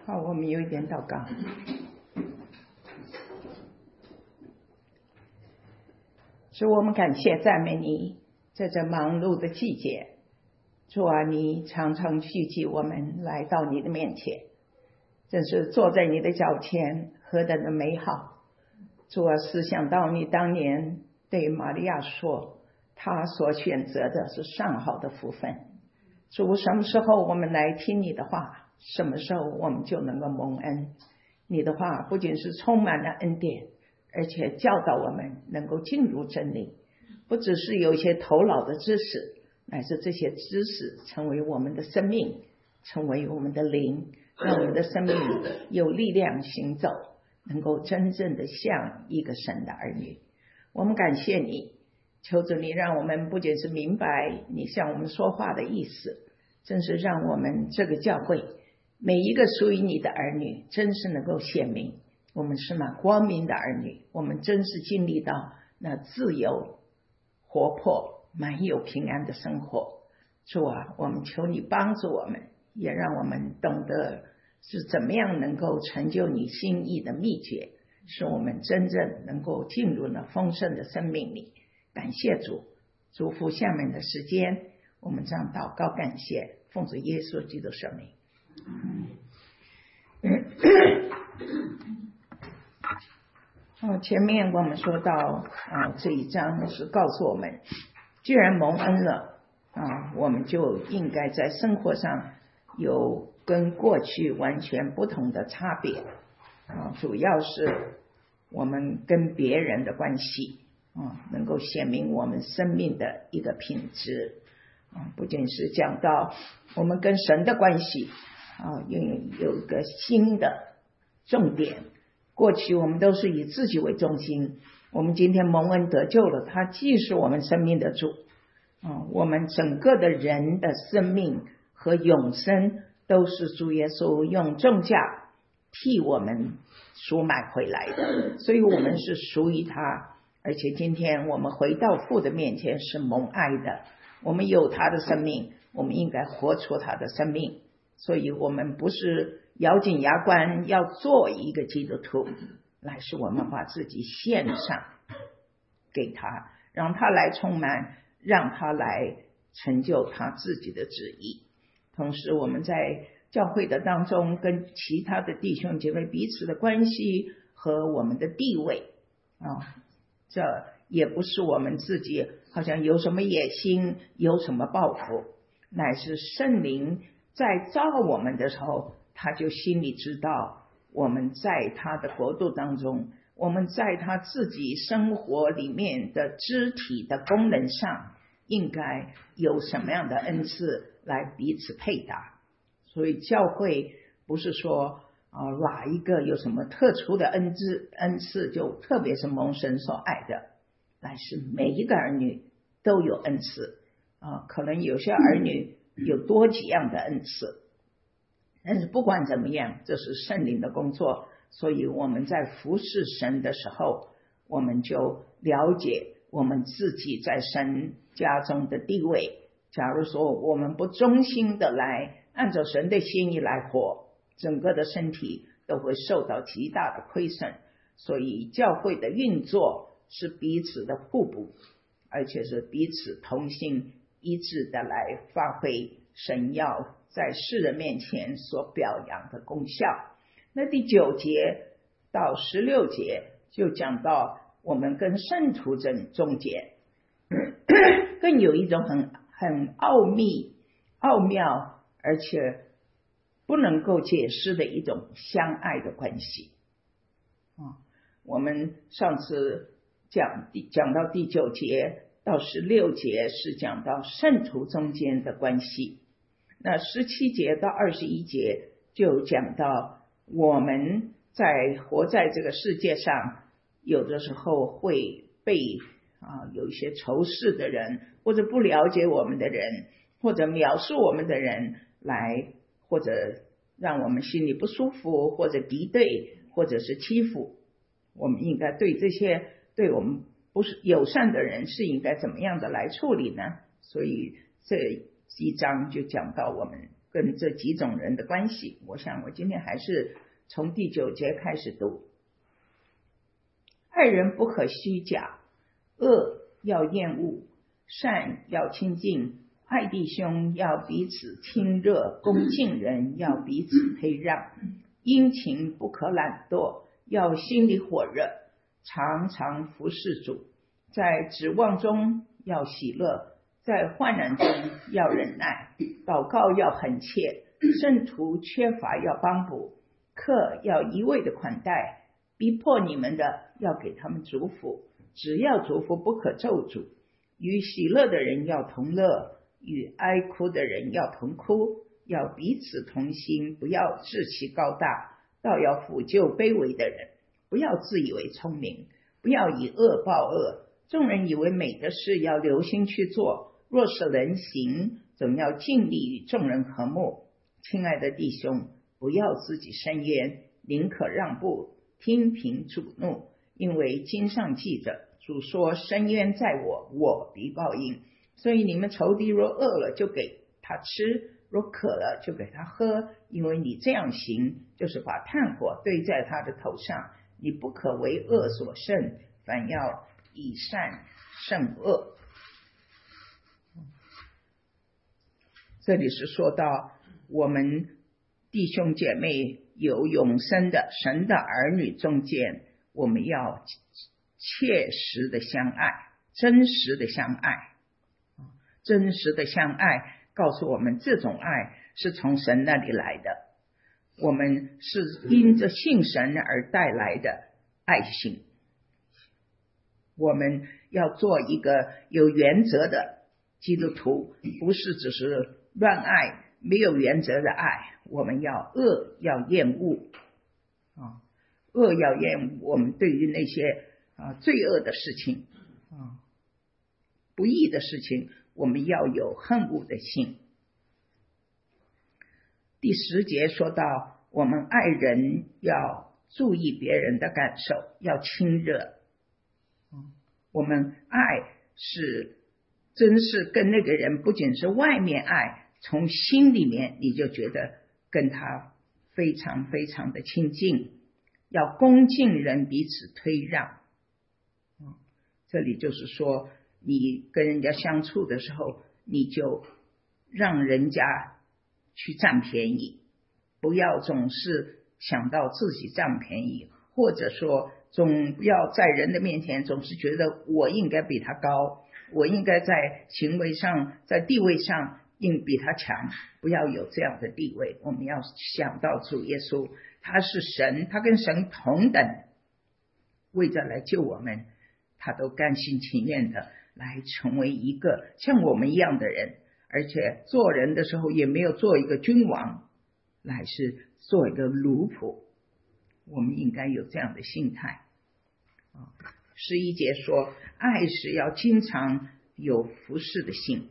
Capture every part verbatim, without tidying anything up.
好，我们有一点祷告。主，我们感谢赞美你，在这忙碌的季节，主啊，你常常聚集我们来到你的面前，真是坐在你的脚前，何等的美好。主啊，思想到你当年对玛利亚说，她所选择的是上好的福分。主，什么时候我们来听你的话，什么时候我们就能够蒙恩。你的话不仅是充满了恩典，而且教导我们能够进入真理，不只是有一些头脑的知识，乃是这些知识成为我们的生命，成为我们的灵，让我们的生命有力量行走，能够真正的像一个神的儿女。我们感谢你，求主你让我们不仅是明白你向我们说话的意思，真是让我们这个教会每一个属于你的儿女真是能够显明我们是那光明的儿女，我们真是经历到那自由活泼满有平安的生活。主啊，我们求你帮助我们，也让我们懂得是怎么样能够成就你心意的秘诀，使我们真正能够进入那丰盛的生命里。感谢主，祝福下面的时间，我们这样祷告感谢，奉主耶稣基督圣名。哦，前面我们说到啊，这一章是告诉我们，既然蒙恩了啊，我们就应该在生活上有跟过去完全不同的差别啊，主要是我们跟别人的关系啊，能够显明我们生命的一个品质啊，不仅是讲到我们跟神的关系啊，有有一个新的重点。过去我们都是以自己为中心，我们今天蒙恩得救了，他既是我们生命的主啊，我们整个的人的生命和永生都是主耶稣用重价替我们赎买回来的，所以我们是属于他，而且今天我们回到父的面前是蒙爱的，我们有他的生命，我们应该活出他的生命，所以我们不是咬紧牙关要做一个基督徒，乃是我们把自己献上给他，让他来充满，让他来成就他自己的旨意。同时我们在教会的当中跟其他的弟兄姐妹彼此的关系和我们的地位啊，这也不是我们自己好像有什么野心有什么抱负，乃是圣灵在造我们的时候，他就心里知道我们在他的国度当中，我们在他自己生活里面的肢体的功能上应该有什么样的恩赐来彼此配搭。所以教会不是说啊、呃、哪一个有什么特殊的恩赐恩赐就特别是蒙神所爱的，但是每一个儿女都有恩赐啊、呃，可能有些儿女有多几样的恩赐，但是不管怎么样，这是圣灵的工作，所以我们在服侍神的时候，我们就了解我们自己在神家中的地位。假如说我们不忠心的来按照神的心意来活，整个的身体都会受到极大的亏损。所以教会的运作是彼此的互补，而且是彼此同心一致的来发挥神要在世人面前所表扬的功效。那第九节到十六节就讲到我们跟圣徒中间更有一种很很奥秘奥妙而且不能够解释的一种相爱的关系啊。我们上次讲讲到第九节到十六节是讲到圣徒中间的关系，那十七节到二十一节就讲到我们在活在这个世界上，有的时候会被啊有一些仇视的人，或者不了解我们的人，或者藐视我们的人来，或者让我们心里不舒服，或者敌对，或者是欺负。我们应该对这些对我们不是友善的人是应该怎么样的来处理呢？所以这一章就讲到我们跟这几种人的关系。我想我今天还是从第九节开始读。爱人不可虚假，恶要厌恶，善要亲近，爱弟兄要彼此亲热，恭敬人要彼此推让，殷勤不可懒惰，要心里火热，常常服侍主，在指望中要喜乐，在患难中要忍耐，祷告要恳切，圣徒缺乏要帮补，客要一味的款待，逼迫你们的要给他们祝福，只要祝福不可咒诅。与喜乐的人要同乐，与哀哭的人要同哭，要彼此同心，不要志气高大，倒要抚救卑微的人，不要自以为聪明，不要以恶报恶。众人以为美的事要留心去做，若是能行，总要尽力与众人和睦。亲爱的弟兄，不要自己伸冤，宁可让步，听凭主怒，因为经上记着，主说伸冤在我，我必报应。所以你们仇敌若饿了，就给他吃，若渴了，就给他喝，因为你这样行，就是把炭火堆在他的头上。你不可为恶所胜，反要以善胜恶。这里是说到我们弟兄姐妹有永生的神的儿女中间，我们要切实的相爱，真实的相爱，真实的相爱告诉我们，这种爱是从神那里来的，我们是因着信神而带来的爱心。我们要做一个有原则的基督徒，不是只是乱爱，没有原则的爱。我们要恶要厌恶啊，恶要厌恶。我们对于那些啊罪恶的事情啊不义的事情，我们要有恨恶的心。第十节说到，我们爱人要注意别人的感受，要亲热。我们爱是真是跟那个人不仅是外面爱，从心里面你就觉得跟他非常非常的亲近，要恭敬人，彼此推让。这里就是说，你跟人家相处的时候，你就让人家去占便宜，不要总是想到自己占便宜，或者说总不要在人的面前总是觉得我应该比他高，我应该在行为上在地位上应比他强，不要有这样的地位。我们要想到主耶稣，他是神，他跟神同等，为着来救我们，他都甘心情愿的来成为一个像我们一样的人，而且做人的时候也没有做一个君王，乃是做一个奴仆。我们应该有这样的心态。十一节说，爱是要经常有服侍的心，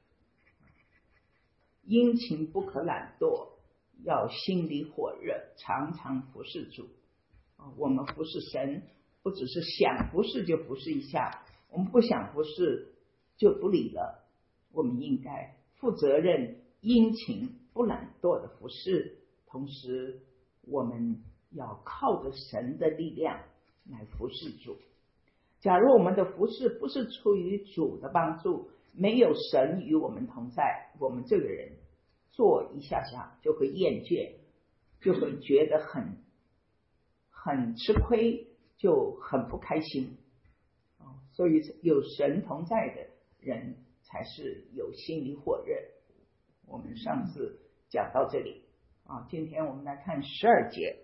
殷勤不可懒惰，要心里火热，常常服侍主。我们服侍神不只是想服侍就服侍一下，我们不想服侍就不理了，我们应该负责任，殷勤不懒惰的服侍，同时我们要靠着神的力量来服侍主。假如我们的服侍不是出于主的帮助，没有神与我们同在，我们这个人做一下下就会厌倦，就会觉得很很吃亏，就很不开心。所以有神同在的人才是有心里火热。我们上次讲到这里啊，今天我们来看十二节，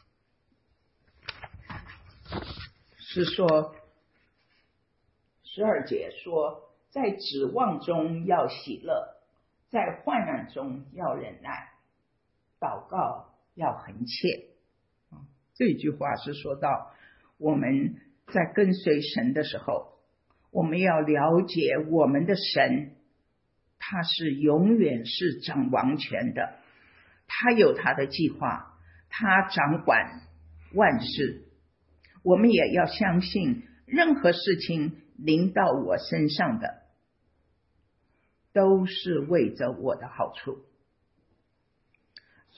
是说十二节说，在指望中要喜乐，在患难中要忍耐，祷告要恒切。这句话是说到我们在跟随神的时候，我们要了解我们的神，他是永远是掌王权的，他有他的计划，他掌管万事。我们也要相信，任何事情临到我身上的都是为着我的好处。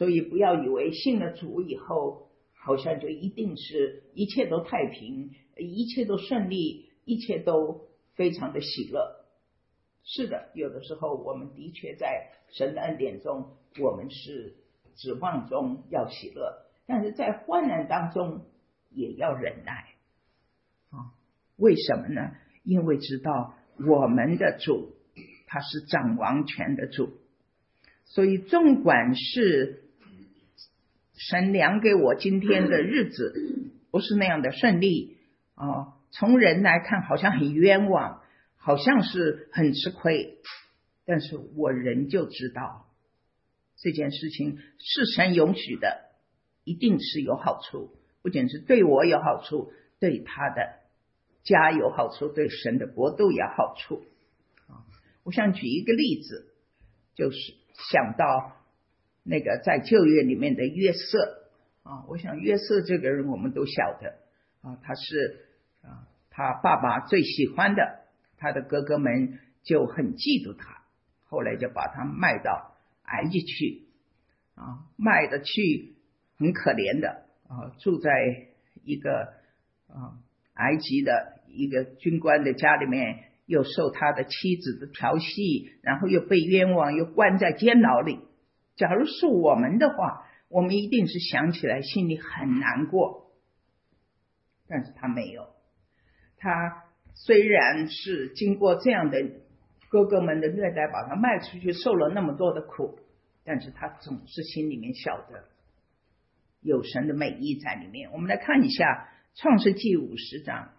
所以不要以为信了主以后好像就一定是一切都太平，一切都顺利，一切都非常的喜乐。是的，有的时候我们的确在神的恩典中，我们是指望中要喜乐，但是在患难当中也要忍耐啊。为什么呢？因为知道我们的主他是掌王权的主，所以纵管是神量给我今天的日子不是那样的顺利啊，从人来看好像很冤枉，好像是很吃亏，但是我仍旧知道这件事情是神允许的，一定是有好处，不仅是对我有好处，对他的家有好处，对神的国度有好处。我想举一个例子，就是想到那个在旧约里面的约瑟啊，我想约瑟这个人我们都晓得啊，他是啊他爸爸最喜欢的，他的哥哥们就很嫉妒他，后来就把他卖到埃及去啊，卖的去很可怜的啊，住在一个啊埃及的一个军官的家里面，又受他的妻子的调戏，然后又被冤枉，又关在监牢里。假如是我们的话，我们一定是想起来心里很难过，但是他没有。他虽然是经过这样的哥哥们的虐待，把他卖出去，受了那么多的苦，但是他总是心里面晓得有神的美意在里面。我们来看一下创世纪五十章。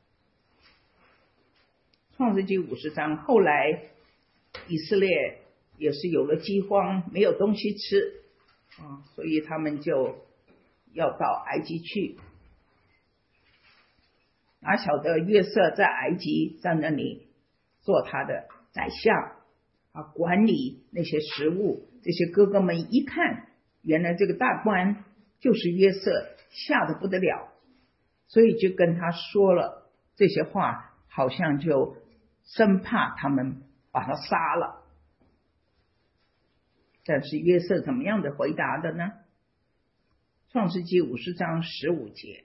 创世纪五十章，后来以色列也是有了饥荒，没有东西吃啊，所以他们就要到埃及去。哪晓得约瑟在埃及在那里做他的宰相啊，管理那些食物。这些哥哥们一看，原来这个大官就是约瑟，吓得不得了，所以就跟他说了这些话，好像就生怕他们把他杀了。但是约瑟怎么样的回答的呢？创世纪五十章十五节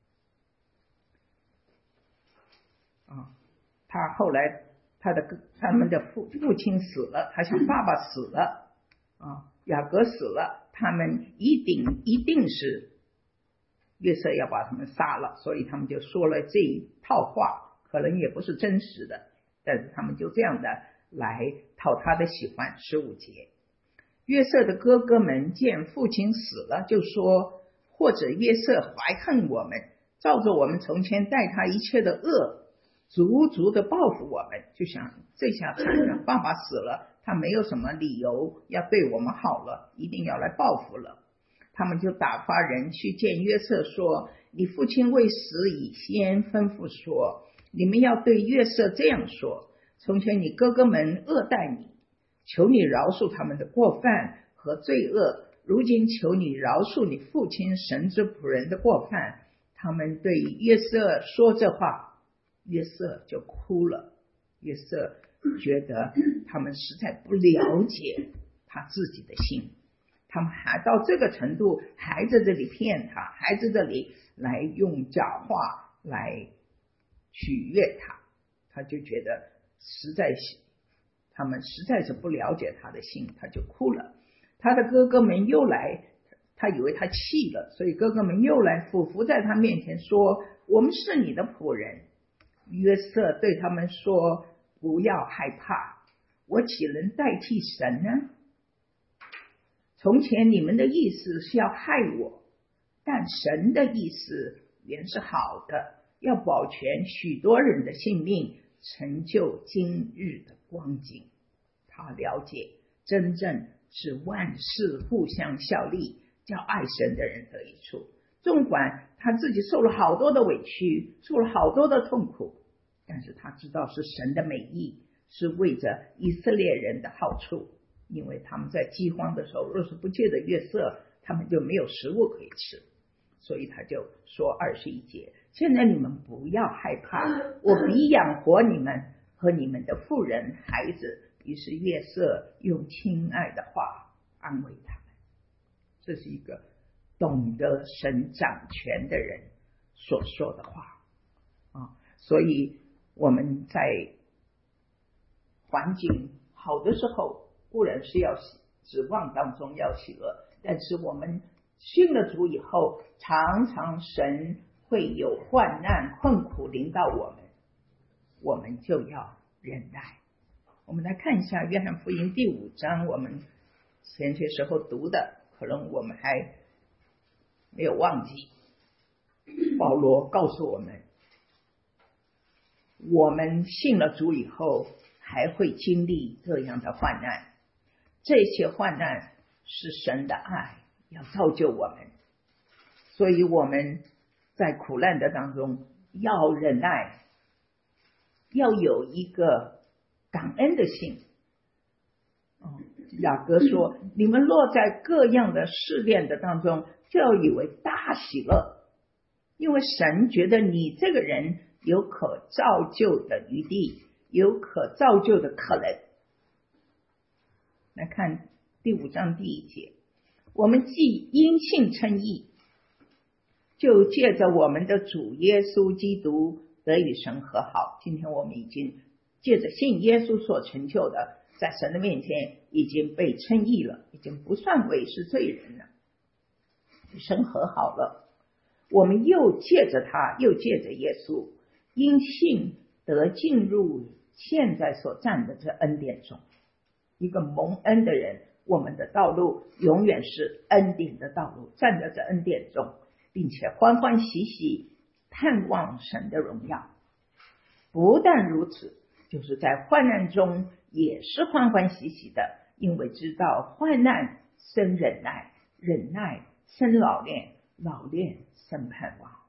啊，他后来他的他们的父父亲死了，他想爸爸死了啊，雅各死了，他们一定一定是约瑟要把他们杀了，所以他们就说了这一套话，可能也不是真实的，但是他们就这样的来讨他的喜欢。十五节，约瑟的哥哥们见父亲死了，就说，或者约瑟怀恨我们，照着我们从前待他一切的恶，足足的报复我们。就想这下惨了，爸爸死了，他没有什么理由要对我们好了，一定要来报复了。他们就打发人去见约瑟，说，你父亲未死以先吩咐说，你们要对约瑟这样说，从前你哥哥们恶待你，求你饶恕他们的过犯和罪恶，如今求你饶恕你父亲神之仆人的过犯。他们对约瑟说这话，约瑟就哭了。约瑟觉得他们实在不了解他自己的心，他们还到这个程度，还在这里骗他，还在这里来用假话来取悦他，他就觉得实在是他们实在是不了解他的心，他就哭了。他的哥哥们又来，他以为他气了，所以哥哥们又来俯伏在他面前说，我们是你的仆人。约瑟对他们说，不要害怕，我岂能代替神呢？从前你们的意思是要害我，但神的意思原是好的，要保全许多人的性命，成就今日的光景。他了解真正是万事互相效力，叫爱神的人得益处。纵管他自己受了好多的委屈，受了好多的痛苦，但是他知道是神的美意，是为着以色列人的好处。因为他们在饥荒的时候，若是不借着约瑟，他们就没有食物可以吃。所以他就说二十一节，现在你们不要害怕，我必养活你们和你们的妇人孩子。于是约瑟用亲爱的话安慰他们。 这是一个懂得神掌权的人所说的话啊。所以我们在环境好的时候，固然是要指望当中要喜乐，但是我们信了主以后，常常神会有患难困苦临到我们，我们就要忍耐。我们来看一下约翰福音第五章，我们前些时候读的，可能我们还没有忘记。保罗告诉我们，我们信了主以后还会经历这样的患难，这些患难是神的爱要造就我们，所以我们在苦难的当中要忍耐，要有一个感恩的心。雅各说，你们落在各样的试炼的当中，就要以为大喜乐，因为神觉得你这个人有可造就的余地，有可造就的可能。来看第五章第一节，我们既因信称义，就借着我们的主耶稣基督得与神和好。今天我们已经借着信耶稣所成就的，在神的面前已经被称义了，已经不算为是罪人了，与神和好了。我们又借着他，又借着耶稣，因信得进入现在所站的这恩典中。一个蒙恩的人，我们的道路永远是恩典的道路，站在这恩典中，并且欢欢喜喜盼望神的荣耀。不但如此，就是在患难中也是欢欢喜喜的，因为知道患难生忍耐，忍耐生老练，老练生盼望。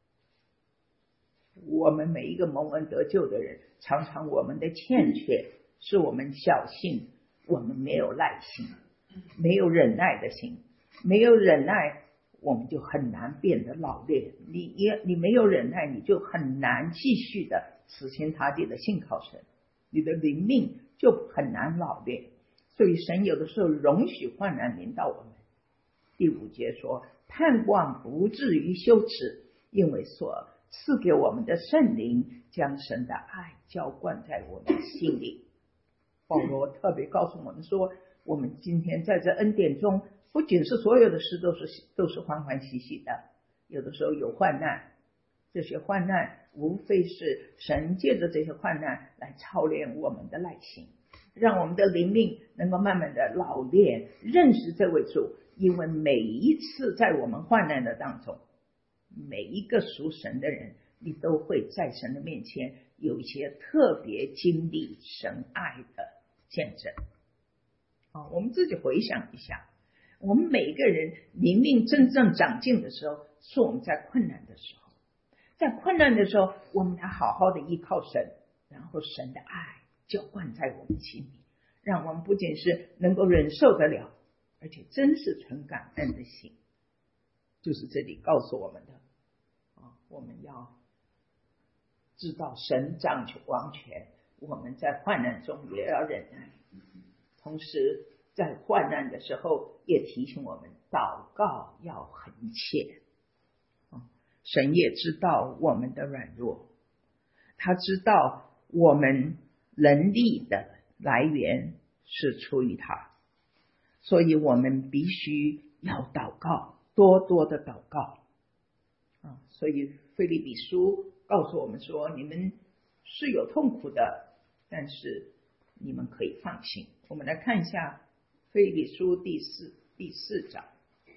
我们每一个蒙恩得救的人，常常我们的欠缺是我们小信，我们没有耐心，没有忍耐的心，没有忍耐，我们就很难变得老练。你也你没有忍耐，你就很难继续的死心塌地的信靠神，你的灵命就很难老练。所以神有的时候容许患难临到我们。第五节说，盼望不至于羞耻，因为所赐给我们的圣灵将神的爱浇灌在我们心里。保罗特别告诉我们说，我们今天在这恩典中，不仅是所有的事都是都是欢欢喜喜的，有的时候有患难，这些患难无非是神借着这些患难来操练我们的耐心，让我们的灵命能够慢慢的老练，认识这位主。因为每一次在我们患难的当中，每一个属神的人，你都会在神的面前有一些特别经历神爱的见证。哦，我们自己回想一下，我们每个人灵命真正长进的时候，是我们在困难的时候。在困难的时候，我们来好好的依靠神，然后神的爱浇灌在我们心里，让我们不仅是能够忍受得了，而且真是存感恩的心。就是这里告诉我们的，哦，我们要知道神掌权王权，我们在患难中也要忍耐，同时在患难的时候也提醒我们祷告要恒切。神也知道我们的软弱，他知道我们能力的来源是出于他，所以我们必须要祷告，多多的祷告啊！所以腓立比书告诉我们说，你们是有痛苦的，但是你们可以放心。我们来看一下腓立比书第四第四章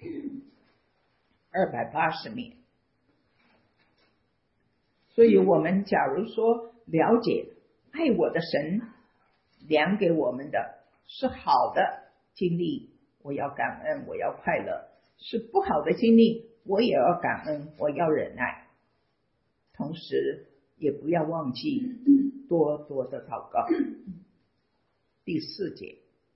二百八十面。所以我们假如说了解爱我的神量给我们的是好的经历，我要感恩，我要快乐；是不好的经历，我也要感恩，我要忍耐。同时也不要忘记多多的祷告。第四节，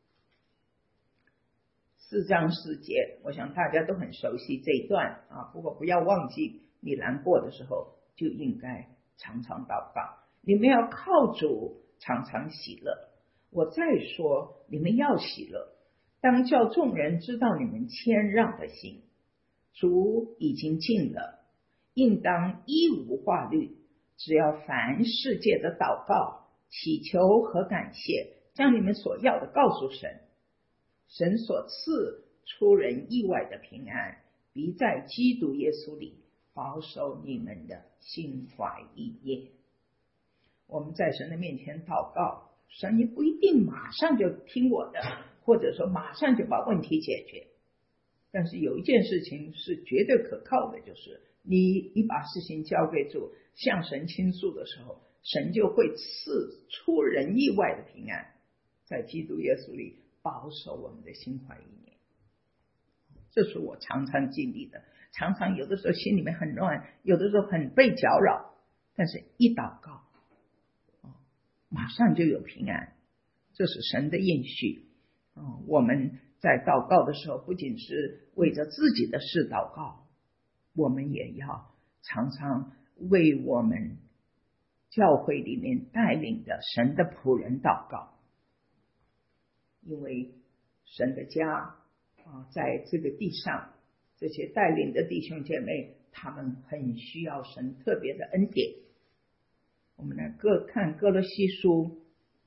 四章四节，我想大家都很熟悉这一段啊。不过不要忘记，你难过的时候就应该常常祷告。你们要靠主常常喜乐。我再说，你们要喜乐， 当叫众人知道你们谦让的心，主已经尽了，应当一无挂虑，只要凡世界的祷告、祈求和感谢，将你们所要的告诉神，神所赐出人意外的平安，必在基督耶稣里保守你们的心怀意念。我们在神的面前祷告，神也不一定马上就听我的，或者说马上就把问题解决。但是有一件事情是绝对可靠的，就是你你把事情交给主，向神倾诉的时候，神就会赐出人意外的平安，在基督耶稣里保守我们的心怀意念。这是我常常经历的，常常有的时候心里面很乱，有的时候很被搅扰，但是一祷告，马上就有平安，这是神的应许。我们在祷告的时候，不仅是为着自己的事祷告，我们也要常常为我们教会里面带领的神的仆人祷告，因为神的家在这个地上，这些带领的弟兄姐妹，他们很需要神特别的恩典。我们来各看歌罗西书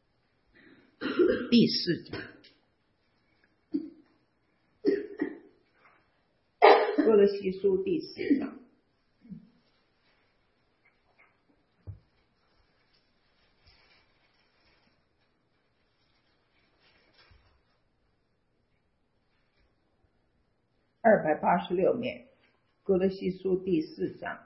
第四章，歌罗西书第四章二百八十六面，歌罗西书第四章，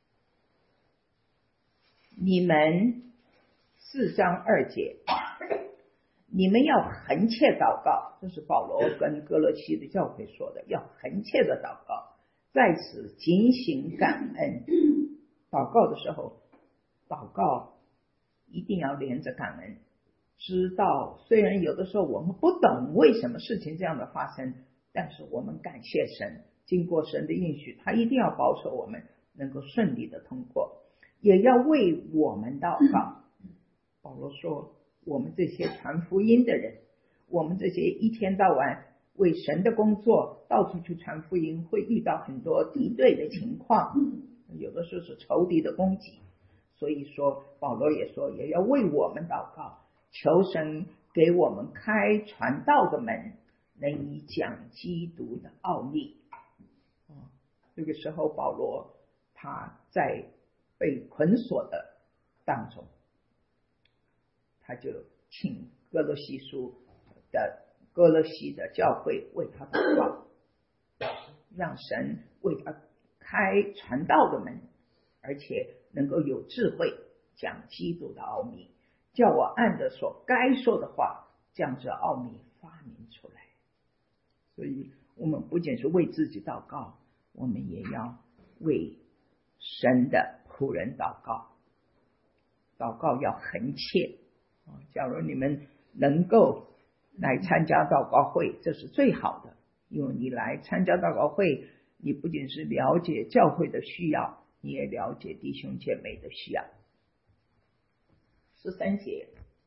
你们四章二节，你们要恒切祷告，这是保罗跟歌罗西的教会说的，要恒切的祷告，在此警醒感恩。祷告的时候，祷告一定要连着感恩，知道虽然有的时候我们不懂为什么事情这样的发生，但是我们感谢神，经过神的应许，他一定要保守我们能够顺利的通过，也要为我们祷告。保罗说，我们这些传福音的人，我们这些一天到晚为神的工作到处去传福音，会遇到很多敌对的情况，有的时候是仇敌的攻击，所以说保罗也说也要为我们祷告，求神给我们开传道的门，能以讲基督的奥秘。这个时候保罗他在被捆锁的当中，他就请歌罗西书的歌罗西的教会为他祷告，让神为他开传道的门，而且能够有智慧讲基督的奥秘，叫我按着所该说的话将这奥秘发明出来。所以我们不仅是为自己祷告，我们也要为神的仆人祷告，祷告要恒切。假如你们能够来参加祷告会，这是最好的，因为你来参加祷告会，你不仅是了解教会的需要，你也了解弟兄姐妹的需要。十三节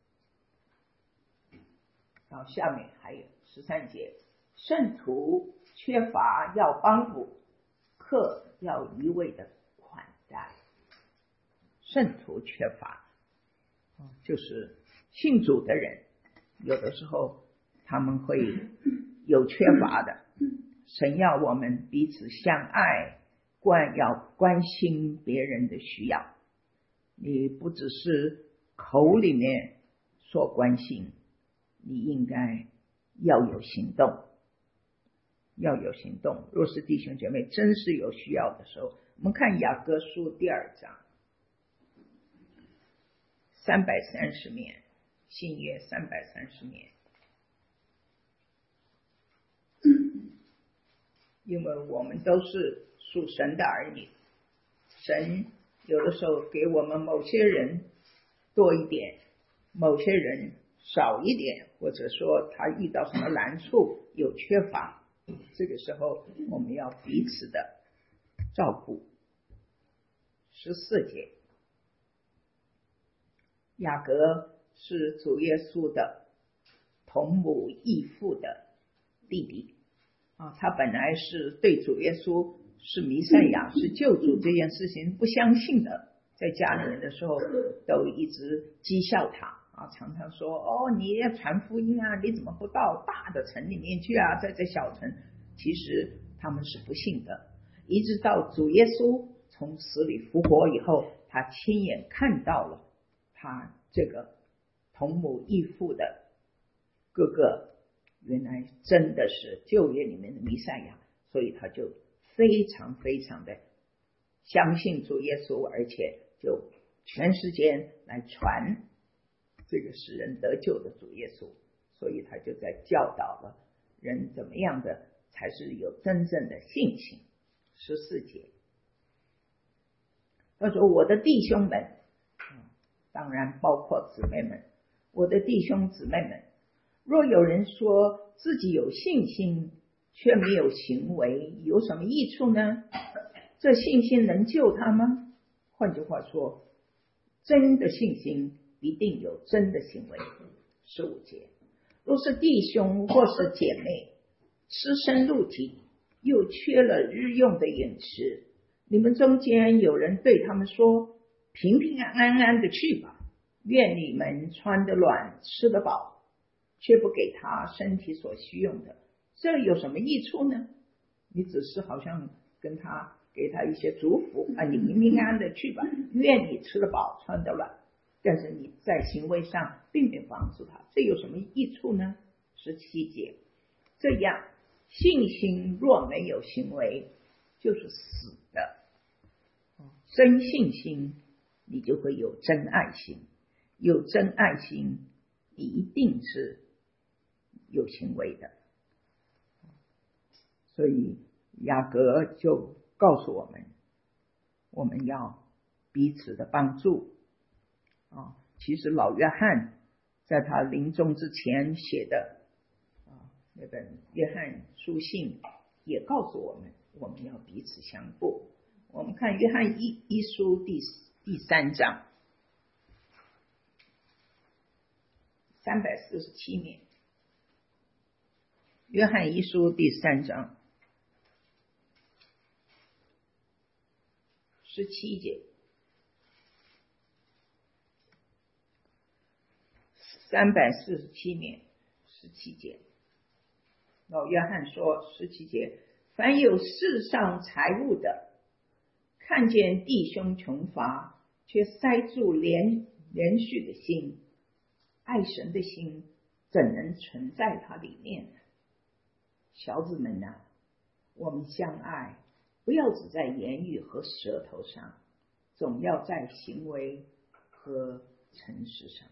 到下面还有十三节，圣徒缺乏要帮补，客要一味的款待。圣徒缺乏就是信主的人，有的时候他们会有缺乏的，神要我们彼此相爱，关要关心别人的需要，你不只是口里面说关心，你应该要有行动，要有行动。若是弟兄姐妹真是有需要的时候，我们看雅各书第二章三百三十面，新约三百三十面。因为我们都是属神的儿女，神有的时候给我们某些人多一点，某些人少一点，或者说他遇到什么难处有缺乏，这个时候我们要彼此的照顾。十四节，雅各是主耶稣的同母异父的弟弟啊，他本来是对主耶稣是弥赛亚是救主这件事情不相信的，在家里面的时候都一直讥笑他啊，常常说哦，你要传福音啊，你怎么不到大的城里面去啊，在这小城。其实他们是不信的，一直到主耶稣从死里复活以后，他亲眼看到了他这个同母异父的哥哥原来真的是旧约里面的弥赛亚，所以他就非常非常的相信主耶稣，而且就全世界来传这个使人得救的主耶稣，所以他就在教导了人怎么样的才是有真正的信心。十四节他说，我的弟兄们，当然包括姊妹们，我的弟兄姊妹们，若有人说自己有信心却没有行为，有什么益处呢？这信心能救他吗？换句话说，真的信心一定有真的行为。十五节，若是弟兄或是姐妹吃身露体，又缺了日用的饮食，你们中间有人对他们说，平平安安的去吧，愿你们穿得暖吃得饱，却不给他身体所需用的，这有什么益处呢？你只是好像跟他给他一些祝福啊，你平平安安的去吧，愿你吃得饱穿得暖，但是你在行为上并没有帮助他，这有什么益处呢？十七节，这样信心若没有行为就是死的。真信心你就会有真爱心，有真爱心你一定是有行为的。所以雅各就告诉我们，我们要彼此的帮助啊。其实老约翰在他临终之前写的啊那本约翰书信也告诉我们，我们要彼此相顾。我们看约翰一一书第第三章三百四十七面，约翰一书第三章十七节，三百四十七面十七节，老约翰说十七节，凡有世上财物的，看见弟兄穷乏，却塞住连连续的心，爱神的心怎能存在他里面呢？小子们啊，我们相爱，不要只在言语和舌头上，总要在行为和诚实上。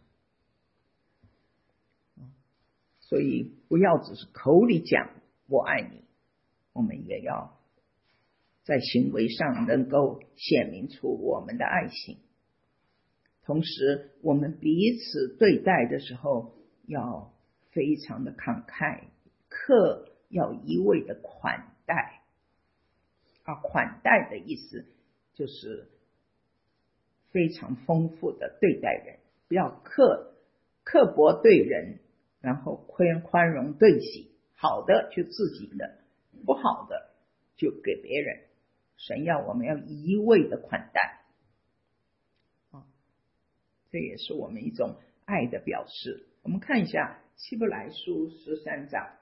所以不要只是口里讲我爱你，我们也要在行为上能够显明出我们的爱心。同时我们彼此对待的时候要非常的慷慨，客要一味的款待啊，款待的意思就是非常丰富的对待人，不要刻刻薄对人，然后宽宽容对己，好的就自己的，不好的就给别人。神要我们要一味的款待啊，这也是我们一种爱的表示。我们看一下希伯来书十三章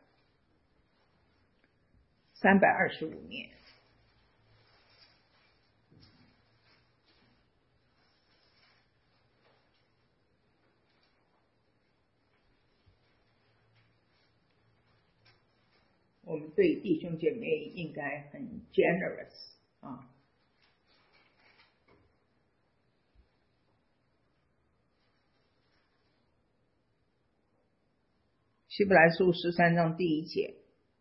三百二十五面，我们对弟兄姐妹应该很 generous 啊。希伯来书十三章第一节，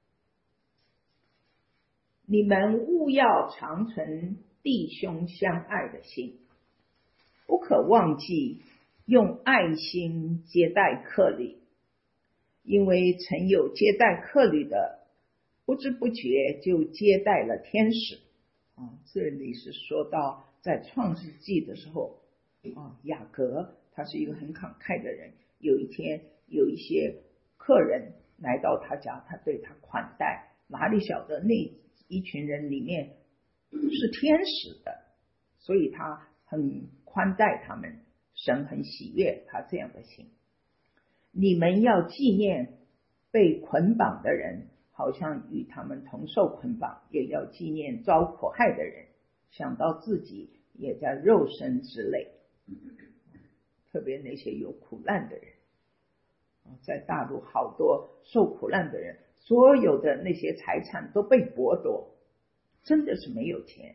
你们务要常存弟兄相爱的心，不可忘记用爱心接待客旅，因为曾有接待客旅的，不知不觉就接待了天使啊。这里是说到在创世纪的时候啊，雅各他是一个很慷慨的人，有一天有一些客人来到他家，他对他款待，哪里晓得那一群人里面是天使的，所以他很宽待他们，神很喜悦他这样的心。你们要纪念被捆绑的人，好像与他们同受捆绑，也要纪念遭苦害的人，想到自己也在肉身之内。特别那些有苦难的人，在大陆好多受苦难的人，所有的那些财产都被剥夺，真的是没有钱，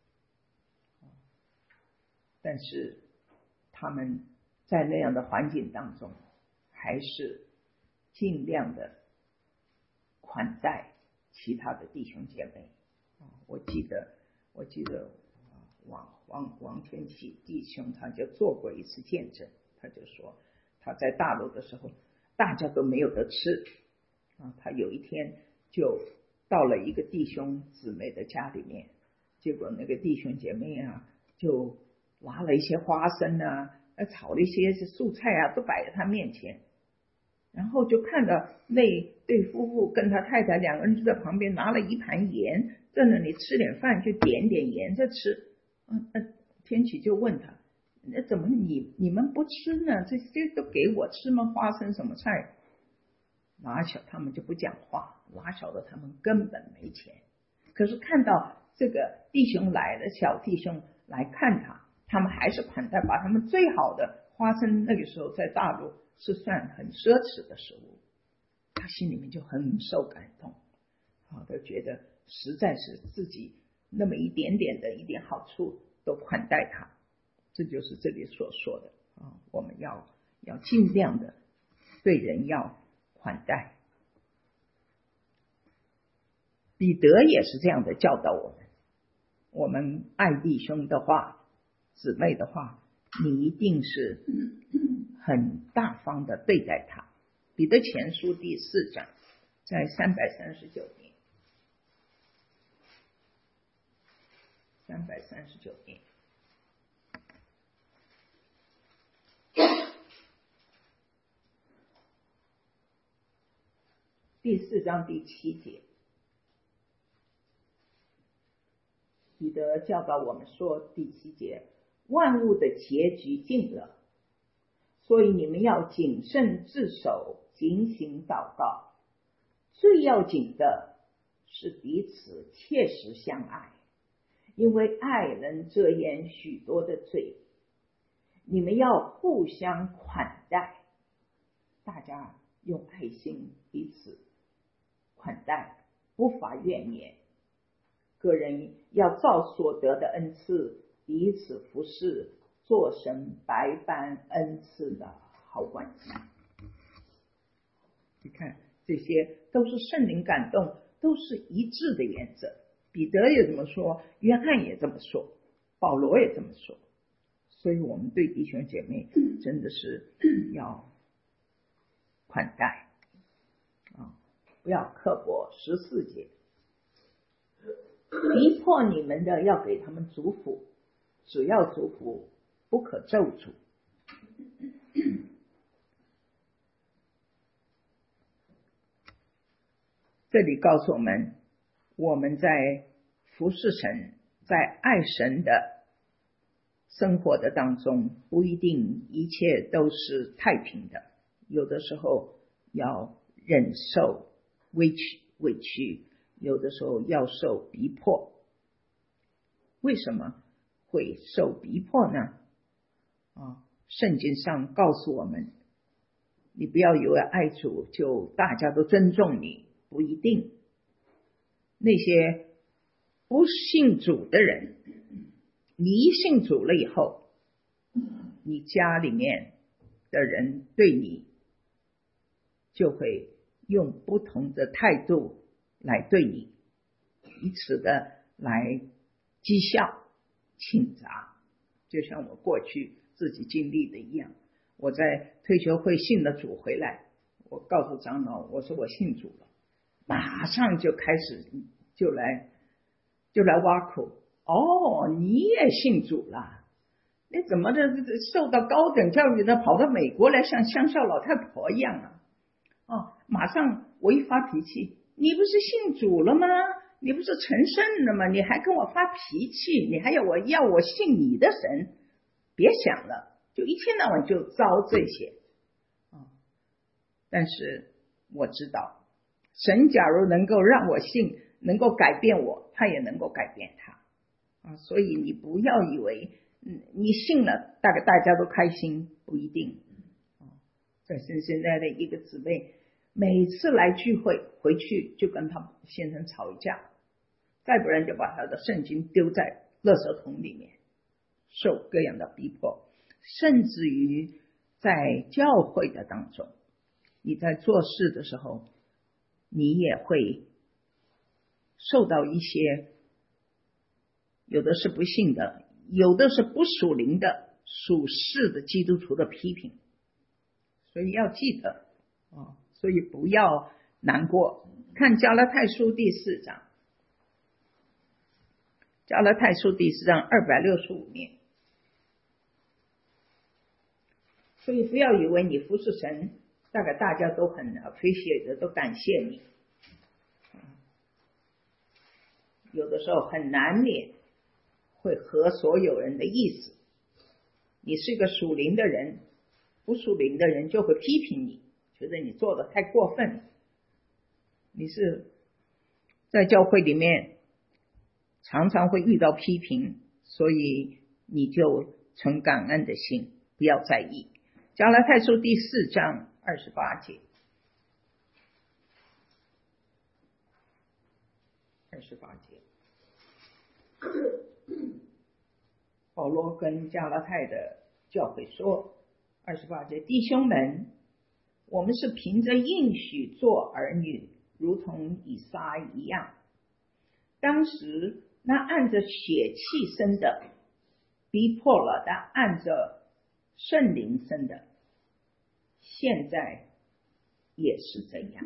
但是他们在那样的环境当中，还是尽量的款待其他的弟兄姐妹。我记得我记得王王王天启弟兄他就做过一次见证，他就说他在大陆的时候大家都没有得吃啊，他有一天就到了一个弟兄姊妹的家里面，结果那个弟兄姐妹啊就拿了一些花生啊，炒了一些素菜啊，都摆在他面前，然后就看到那对夫妇跟他太太两个人就在旁边拿了一盘盐，在那里吃点饭，就点点盐着吃。嗯，那天启就问他，那怎么你你们不吃呢？这些都给我吃吗？花生什么菜？哪晓他们就不讲话，哪晓得他们根本没钱。可是看到这个弟兄来了，小弟兄来看他，他们还是款待，把他们最好的花生，那个时候在大陆是算很奢侈的食物，他心里面就很受感动，好的觉得实在是自己那么一点点的一点好处都款待他。这就是这里所说的啊，我们要要尽量的对人要款待。彼得也是这样的教导我们，我们爱弟兄的话，姊妹的话，你一定是很大方的对待他。彼得前书第四章，在三百三十九页，三百三十九页，第四章第七节，彼得教导我们说，第七节，万物的结局近了，所以你们要谨慎自守，警醒祷告。最要紧的是彼此切实相爱，因为爱能遮掩许多的罪。你们要互相款待，大家用爱心彼此款待，不乏怨言。个人要照所得的恩赐彼此服侍，做神百般恩赐的好管家。你看，这些都是圣灵感动，都是一致的原则。彼得也这么说，约翰也这么说，保罗也这么说。所以我们对弟兄姐妹真的是要款待啊，不要刻薄。十四节，逼迫你们的要给他们祝福，只要祝福，不可咒诅。这里告诉我们，我们在服侍神，在爱神的生活的当中，不一定一切都是太平的，有的时候要忍受委屈委屈，有的时候要受逼迫。为什么会受逼迫呢？啊，圣经上告诉我们，你不要以为爱主就大家都尊重你，不一定。那些不信主的人，你一信主了以后，你家里面的人对你就会用不同的态度来对你，以此的来讥笑请砸。就像我过去自己经历的一样，我在退休会信了主回来，我告诉长老，我说我信主了，马上就开始就来就来挖苦，哦，你也信主了，你怎么的受到高等教育呢？跑到美国来像乡下老太婆一样啊？哦，马上我一发脾气，你不是信主了吗？你不是成圣了吗？你还跟我发脾气，你还要我要我信你的神？别想了，就一天到晚就遭这些。但是我知道，神假如能够让我信，能够改变我，他也能够改变他啊。所以你不要以为嗯，你信了，大概大家都开心，不一定。在深现在的一个姊妹，每次来聚会回去就跟他先生吵一架，再不然就把他的圣经丢在垃圾桶里面，受各样的逼迫，甚至于在教会的当中，你在做事的时候，你也会受到一些，有的是不信的，有的是不属灵的属世的基督徒的批评，所以要记得、哦、所以不要难过。看加拉太书第四章，加拉太书第四章二百六十五面。所以不要以为你服侍神，大概大家都很 appreciate 的，都感谢你。有的时候很难免会合所有人的意思。你是一个属灵的人，不属灵的人就会批评你，觉得你做的太过分。你是在教会里面常常会遇到批评，所以你就存感恩的心，不要在意。加拉太书第四章二十八节，二十八节，保罗跟加拉太的教会说，二十八节，弟兄们，我们是凭着应许做儿女，如同以撒一样。当时那按着血气生的，逼迫了那按着圣灵生的，现在也是这样。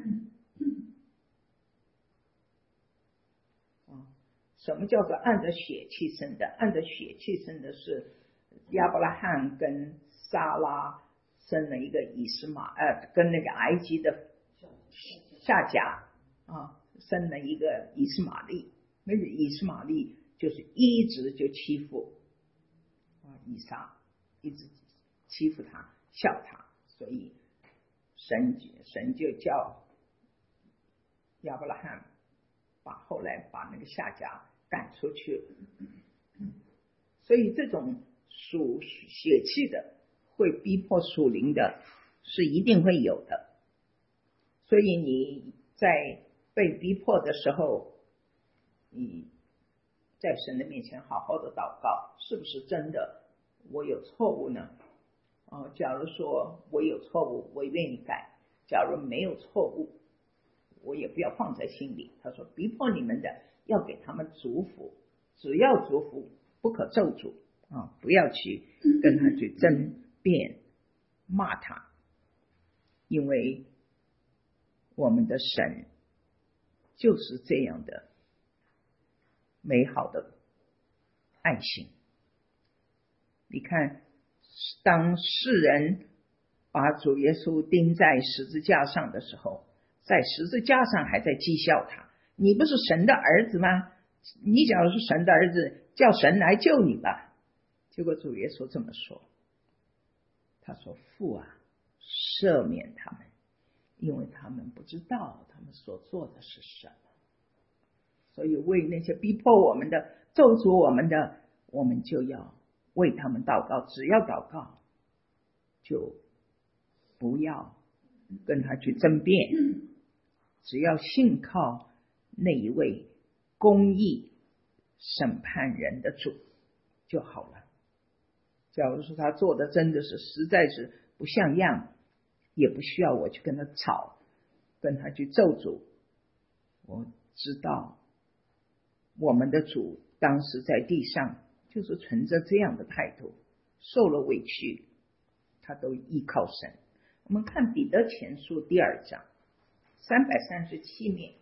什么叫做按着血气生的？按着血气生的是亚伯拉罕跟撒拉生了一个以斯玛，呃，跟那个埃及的夏甲啊，生了一个以斯玛利。那个以斯玛利就是一直就欺负啊以撒，一直欺负他，笑他，所以神神就叫亚伯拉罕把后来把那个夏甲赶出去了。所以这种属血气的会逼迫属灵的是一定会有的。所以你在被逼迫的时候，你在神的面前好好的祷告，是不是真的我有错误呢？哦，假如说我有错误，我愿意改；假如没有错误，我也不要放在心里。他说逼迫你们的要给他们祝福，只要祝福，不可咒诅啊！不要去跟他去争辩骂他，因为我们的神就是这样的美好的爱心。你看，当世人把主耶稣钉在十字架上的时候，在十字架上还在讥笑他，你不是神的儿子吗？你假如是神的儿子，叫神来救你吧。结果主耶稣这么说，他说父啊，赦免他们，因为他们不知道他们所做的是什么。所以为那些逼迫我们的、咒诅我们的，我们就要为他们祷告。只要祷告，就不要跟他去争辩，只要信靠那一位公义审判人的主就好了。假如说他做的真的是实在是不像样，也不需要我去跟他吵，跟他去咒诅。我知道我们的主当时在地上就是存着这样的态度，受了委屈他都依靠神。我们看彼得前书第二章三百三十七面，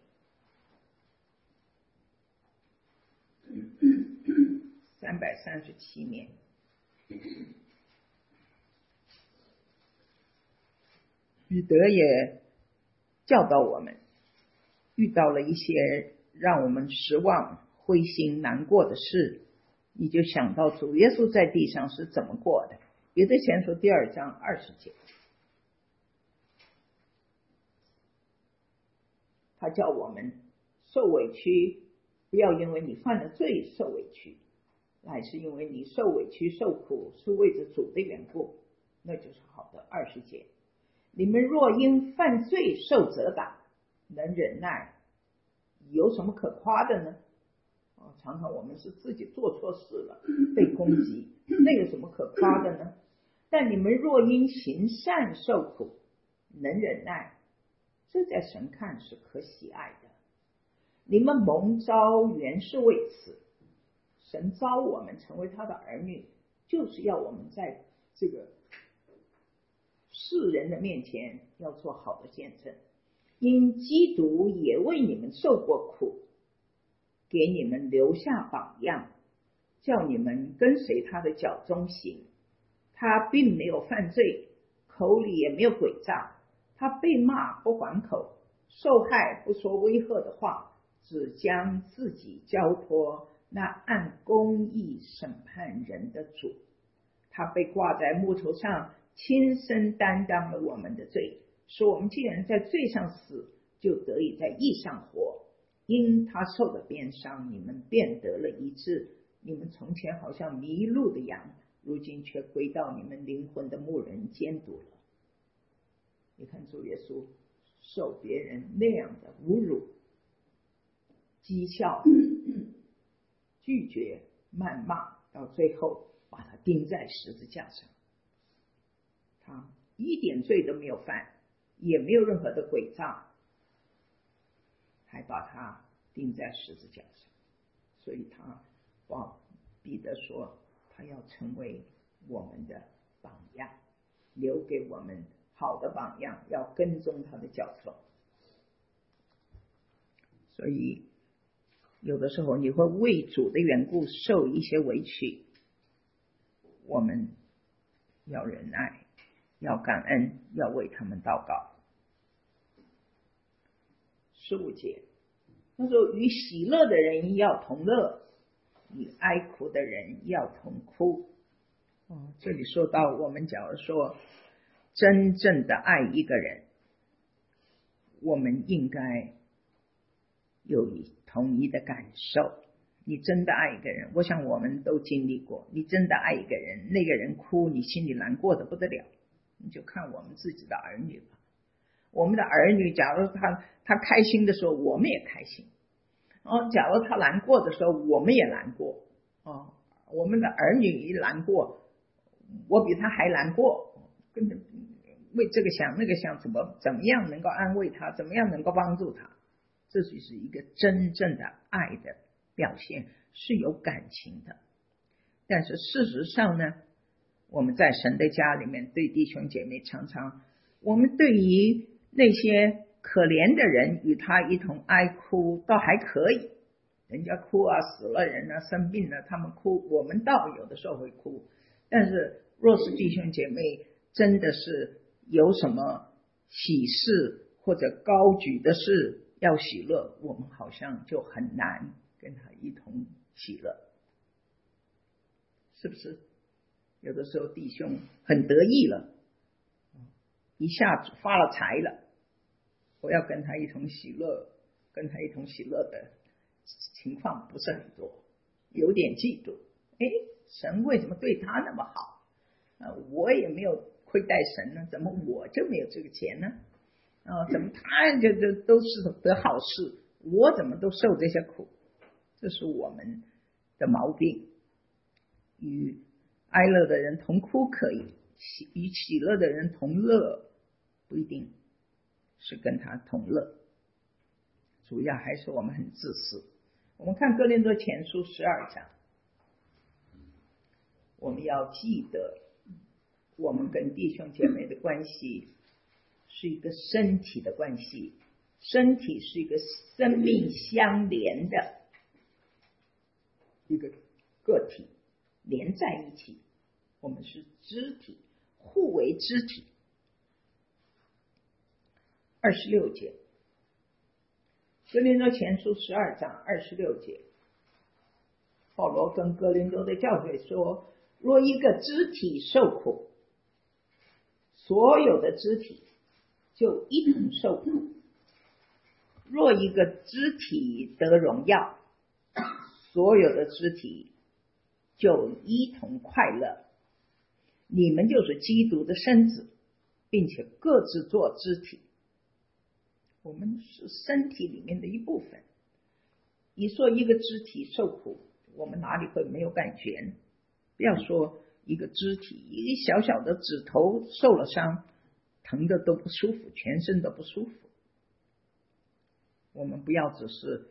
三百三十七面，彼得也教导我们，遇到了一些让我们失望、灰心、难过的事，你就想到主耶稣在地上是怎么过的。彼得前书第二章二十节，他叫我们受委屈，不要因为你犯了罪受委屈，乃是因为你受委屈受苦是为着主的缘故，那就是好的。二十节，你们若因犯罪受责打，能忍耐，有什么可夸的呢？哦，常常我们是自己做错事了，被攻击，那有什么可夸的呢？但你们若因行善受苦，能忍耐，这在神看是可喜爱的。你们蒙召原是为此，神召我们成为他的儿女，就是要我们在这个世人的面前要做好的见证。因基督也为你们受过苦，给你们留下榜样，叫你们跟随他的脚中行。他并没有犯罪，口里也没有诡诈，他被骂不还口，受害不说威吓的话，只将自己交托那按公义审判人的主。他被挂在木头上，亲身担当了我们的罪，使我们既然在罪上死，就得以在义上活。因他受的鞭伤，你们便得了医治。你们从前好像迷路的羊，如今却归到你们灵魂的牧人监督了。你看主耶稣受别人那样的侮辱、讥笑、拒绝、谩骂，到最后把他钉在十字架上。他一点罪都没有犯，也没有任何的诡诈，还把他钉在十字架上。所以他哇，彼得说他要成为我们的榜样，留给我们好的榜样，要跟踪他的脚走。所以有的时候你会为主的缘故受一些委屈，我们要忍耐，要感恩，要为他们祷告。十五节，他说与喜乐的人要同乐，与哀哭的人要同哭。哦，这里说到我们假如说真正的爱一个人，我们应该有同一的感受。你真的爱一个人，我想我们都经历过，你真的爱一个人，那个人哭，你心里难过的不得了。你就看我们自己的儿女吧，我们的儿女假如他他开心的时候，我们也开心哦；假如他难过的时候，我们也难过哦。我们的儿女一难过，我比他还难过，跟着为这个想那个想，怎么怎么样能够安慰他，怎么样能够帮助他。这就是一个真正的爱的表现，是有感情的。但是事实上呢，我们在神的家里面，对弟兄姐妹常常，我们对于那些可怜的人与他一同哀哭倒还可以，人家哭啊，死了人啊，生病了他们哭，我们倒有的时候会哭。但是若是弟兄姐妹真的是有什么喜事或者高举的事要喜乐，我们好像就很难跟他一同喜乐，是不是？有的时候弟兄很得意了，一下子发了财了，我要跟他一同喜乐，跟他一同喜乐的情况不是很多，有点嫉妒。诶，神为什么对他那么好？啊，我也没有亏待神呢，怎么我就没有这个钱呢？啊，怎么他就就都是得好事，我怎么都受这些苦？这是我们的毛病。与哀乐的人同哭可以，与喜乐的人同乐不一定是跟他同乐，主要还是我们很自私。我们看哥林多前书十二章，我们要记得我们跟弟兄姐妹的关系是一个身体的关系，身体是一个生命相连的一个个体，连在一起，我们是肢体，互为肢体。 二十六节，哥林多前书十二章二十六节，保罗跟哥林多的教会说，若一个肢体受苦，所有的肢体就一同受苦；若一个肢体得荣耀，所有的肢体就一同快乐。你们就是基督的身子，并且各自做肢体。我们是身体里面的一部分。你说一个肢体受苦，我们哪里会没有感觉？不要说一个肢体，一个小小的指头受了伤，疼的都不舒服，全身都不舒服。我们不要只是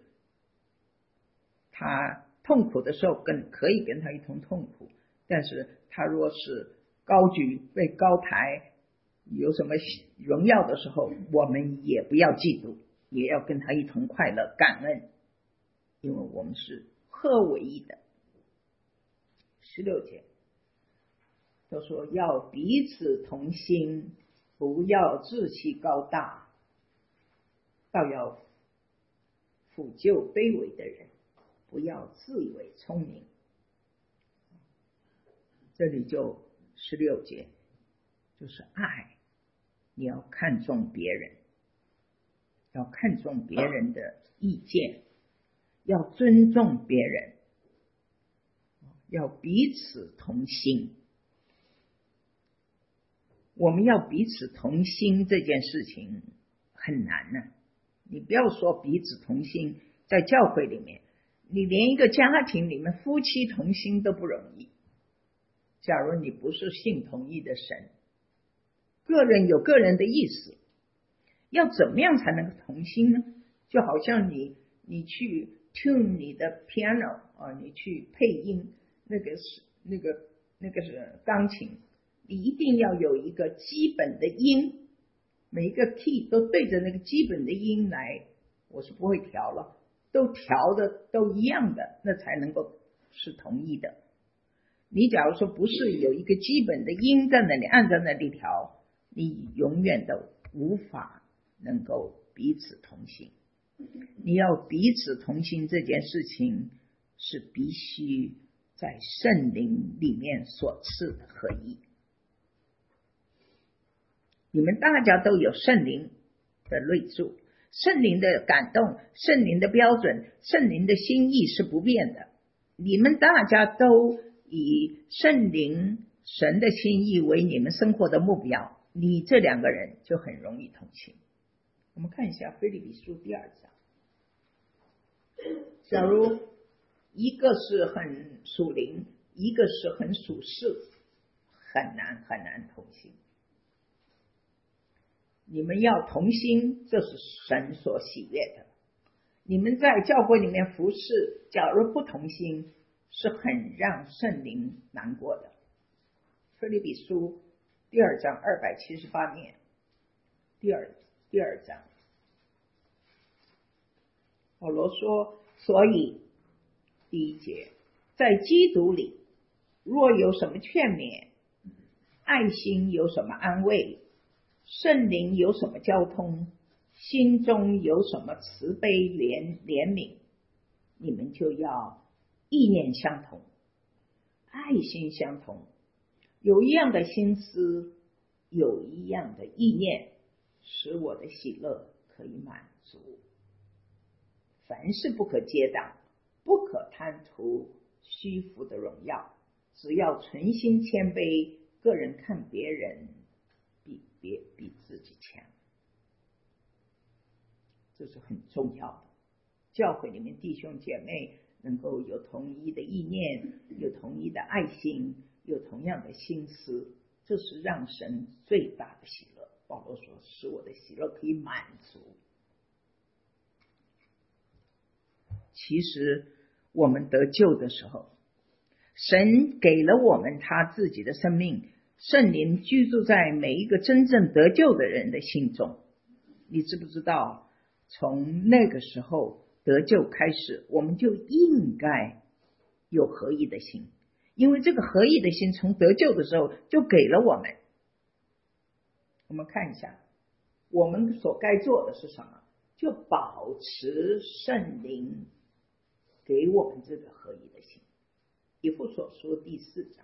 他痛苦的时候跟可以跟他一同痛苦，但是他若是高举被高抬有什么荣耀的时候，我们也不要嫉妒，也要跟他一同快乐感恩，因为我们是合为一的。十六节都说要彼此同心，不要志气高大，倒要抚救卑微的人，不要自以为聪明。这里就十六节就是爱，你要看重别人，要看重别人的意见，要尊重别人，要彼此同心。我们要彼此同心这件事情很难呢、啊。你不要说彼此同心，在教会里面，你连一个家庭里面夫妻同心都不容易。假如你不是信同一的神，个人有个人的意思，要怎么样才能同心呢？就好像你你去 tune 你的 piano 啊，你去配音，那个是那个那个是钢琴，你一定要有一个基本的音，每一个 key 都对着那个基本的音来，我是不会调了，都调的都一样的，那才能够是同一的。你假如说不是有一个基本的音在那里按在那里调，你永远都无法能够彼此同心。你要彼此同心这件事情是必须在圣灵里面所赐的合一。你们大家都有圣灵的内住，圣灵的感动，圣灵的标准，圣灵的心意是不变的。你们大家都以圣灵神的心意为你们生活的目标，你这两个人就很容易同心。我们看一下腓立比书第二章，假如一个是很属灵，一个是很属世，很难很难同心。你们要同心，这是神所喜悦的。你们在教会里面服侍，假如不同心，是很让圣灵难过的。腓立比书第二章二百七十八面，第二第二章，保罗说，所以第一节，在基督里，若有什么劝勉，爱心有什么安慰，圣灵有什么交通，心中有什么慈悲怜怜悯，你们就要意念相同，爱心相同，有一样的心思，有一样的意念，使我的喜乐可以满足。凡事不可结党，不可贪图虚浮的荣耀，只要存心谦卑，个人看别人比别比自己强。这是很重要的。教会里面弟兄姐妹能够有同一的意念，有同一的爱心，有同样的心思，这是让神最大的喜乐。保罗说，使我的喜乐可以满足。其实我们得救的时候，神给了我们他自己的生命，圣灵居住在每一个真正得救的人的心中。你知不知道，从那个时候得救开始，我们就应该有合一的心，因为这个合一的心从得救的时候就给了我们。我们看一下我们所该做的是什么？就保持圣灵给我们这个合一的心。以弗所书第四章。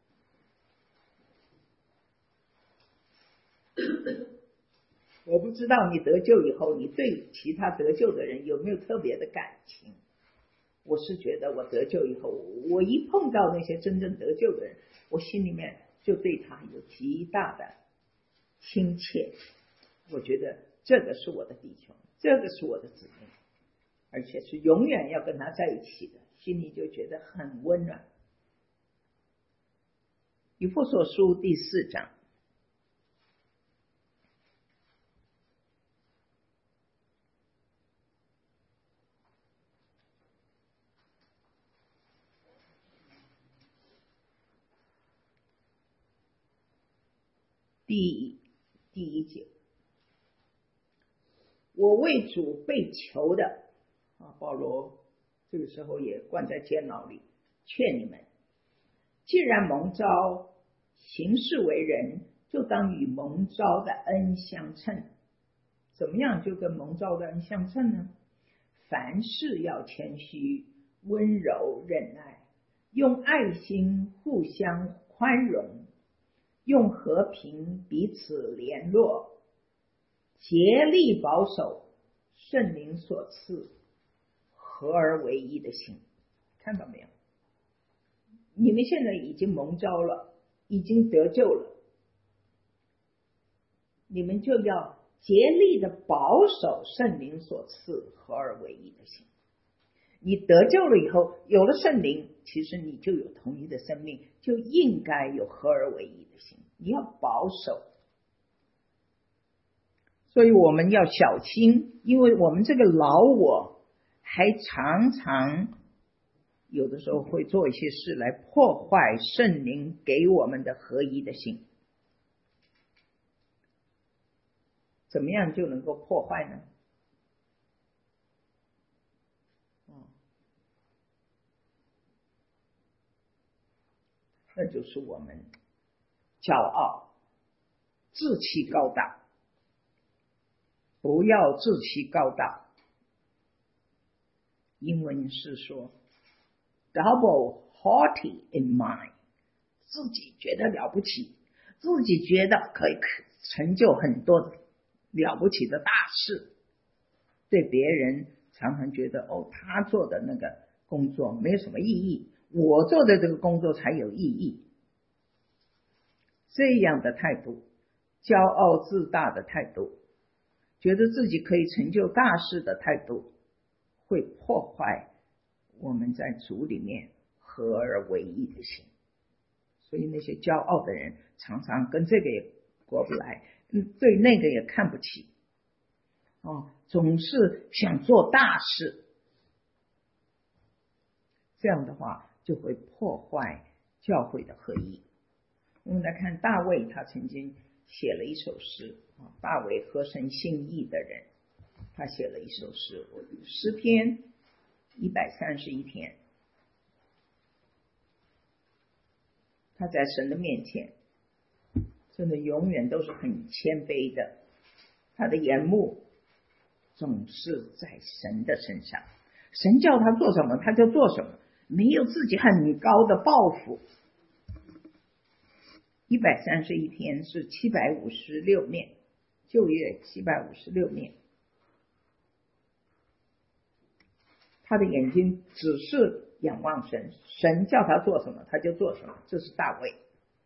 我不知道你得救以后，你对其他得救的人有没有特别的感情？我是觉得我得救以后，我一碰到那些真正得救的人，我心里面就对他有极大的亲切。我觉得这个是我的弟兄，这个是我的姊妹，而且是永远要跟他在一起的，心里就觉得很温暖。以弗所书第四章。第一第一节，我为主被囚的啊，保罗这个时候也关在监牢里，劝你们，既然蒙召行事为人，就当与蒙召的恩相称。怎么样就跟蒙召的恩相称呢？凡事要谦虚，温柔忍耐，用爱心互相宽容，用和平彼此联络，竭力保守圣灵所赐合而为一的心。看到没有？你们现在已经蒙召了，已经得救了，你们就要竭力的保守圣灵所赐合而为一的心。你得救了以后，有了圣灵，其实你就有同一的生命，就应该有合而为一的心，你要保守。所以我们要小心，因为我们这个老我还常常有的时候会做一些事来破坏圣灵给我们的合一的心。怎么样就能够破坏呢？那就是我们骄傲，志气高大。不要志气高大，英文是说 double haughty in mind， 自己觉得了不起，自己觉得可以成就很多了不起的大事，对别人常常觉得哦，他做的那个工作没有什么意义，我做的这个工作才有意义。这样的态度，骄傲自大的态度，觉得自己可以成就大事的态度，会破坏我们在主里面合而为一的心。所以那些骄傲的人常常跟这个也过不来，对那个也看不起，哦，总是想做大事，这样的话就会破坏教会的合一。我们来看大卫，他曾经写了一首诗，大卫合神心意的人，他写了一首诗，诗篇一百三十一篇。他在神的面前真的永远都是很谦卑的，他的眼目总是在神的身上，神叫他做什么他就做什么，没有自己很高的抱负。一百三十一篇是七百五十六面，旧约七百五十六面。他的眼睛只是仰望神，神叫他做什么他就做什么，这是大卫。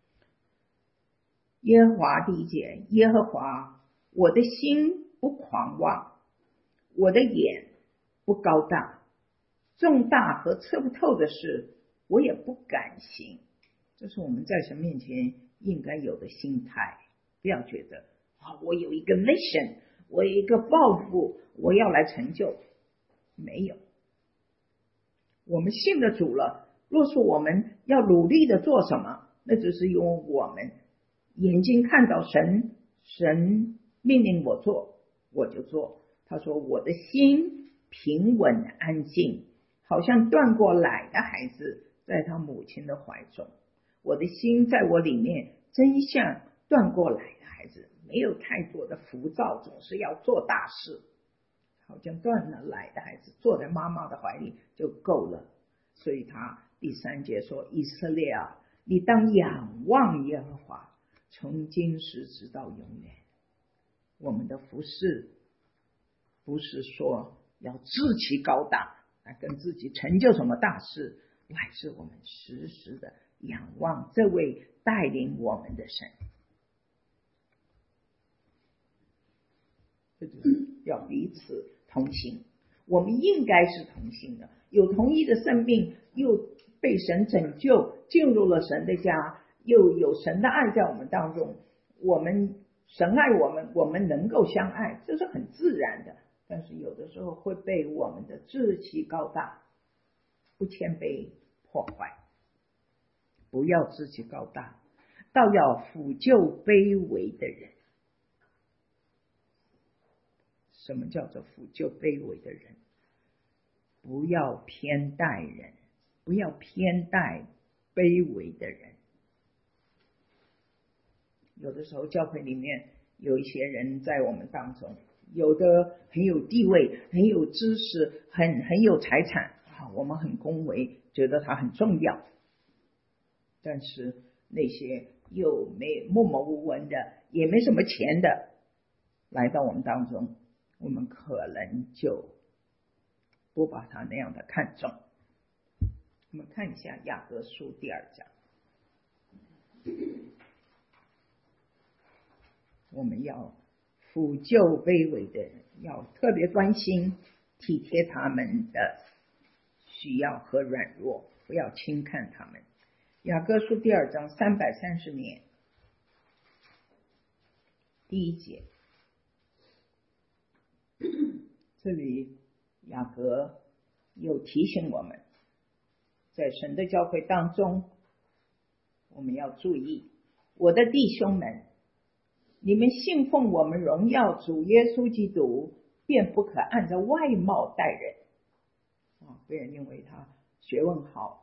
耶和华第一节，耶和华，我的心不狂妄，我的眼不高大，重大和测不透的事我也不敢行。这是我们在神面前应该有的心态，不要觉得啊，我有一个 vision， 我有一个抱负，我要来成就。没有，我们信了主了，若是我们要努力的做什么，那就是因为我们眼睛看到神，神命令我做我就做。他说我的心平稳安静，好像断过奶的孩子在他母亲的怀中。我的心在我里面真像断过奶的孩子。 没有太多的浮躁，总是要做大事，好像断了奶的孩子坐在妈妈的怀里就够了。所以他第三节说，以色列啊，你当仰望耶和华，从今时直到永远。我们的服事不是说要志气高大，跟自己成就什么大事，乃是我们时时的仰望这位带领我们的神。这就是要彼此同行，我们应该是同行的，有同一的生命，又被神拯救，进入了神的家，又有神的爱在我们当中，我们神爱我们，我们能够相爱，这是很自然的。但是有的时候会被我们的志气高大、不谦卑破坏。不要志气高大，倒要抚救卑微的人。什么叫做抚救卑微的人？不要偏待人，不要偏待卑微的人。有的时候教会里面有一些人在我们当中，有的很有地位，很有知识，很很有财产，我们很恭维，觉得他很重要。但是那些又没默默无闻的，也没什么钱的，来到我们当中，我们可能就不把他那样的看重。我们看一下雅各书第二章，我们要抚救卑微的人，要特别关心体贴他们的需要和软弱，不要轻看他们。雅各书第二章三百三十年第一节，这里雅各又提醒我们，在神的教会当中，我们要注意，我的弟兄们，你们信奉我们荣耀主耶稣基督，便不可按照外貌待人。啊，不要因为他学问好、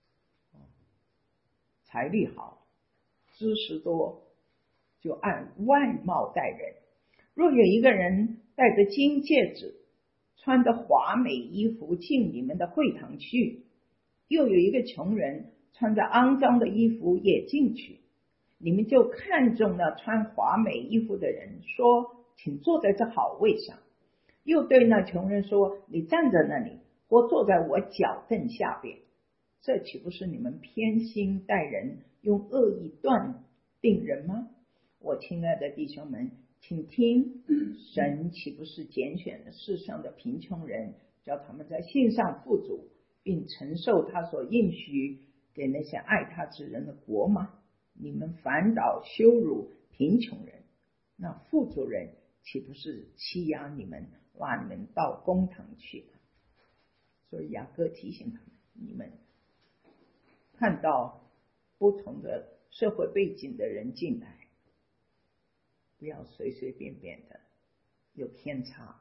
财力好、知识多，就按外貌待人。若有一个人戴着金戒指，穿着华美衣服进你们的会堂去，又有一个穷人穿着肮脏的衣服也进去，你们就看中了穿华美衣服的人，说请坐在这好位上，又对那穷人说，你站在那里，或坐在我脚凳下边，这岂不是你们偏心待人，用恶意断定人吗？我亲爱的弟兄们，请听，神岂不是拣选了世上的贫穷人，叫他们在信上富足，并承受他所应许给那些爱他之人的国吗？你们反倒羞辱贫穷人，那富足人岂不是欺压你们，拉你们到公堂去了？所以雅各提醒他们，你们看到不同的社会背景的人进来，不要随随便便的有偏差，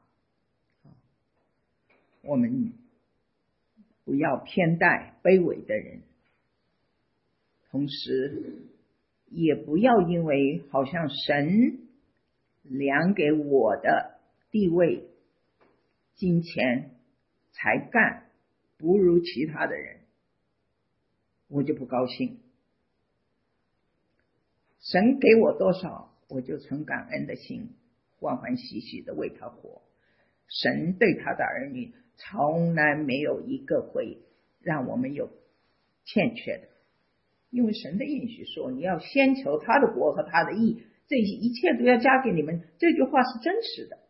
我们不要偏待卑微的人，同时也不要因为好像神量给我的地位、金钱、才干不如其他的人，我就不高兴。神给我多少，我就存感恩的心，欢欢喜喜的为他活。神对他的儿女从来没有一个会让我们有欠缺的，因为神的应许说，你要先求他的国和他的义，这一切都要加给你们。这句话是真实的，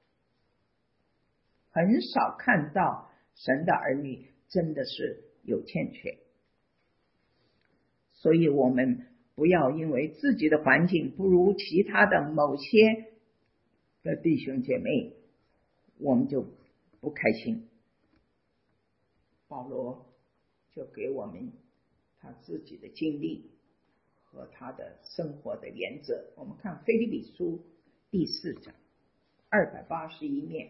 很少看到神的儿女真的是有欠缺。所以我们不要因为自己的环境不如其他的某些的弟兄姐妹，我们就不开心。保罗就给我们他自己的经历和他的生活的原则。我们看腓立比书第四章二百八十一面。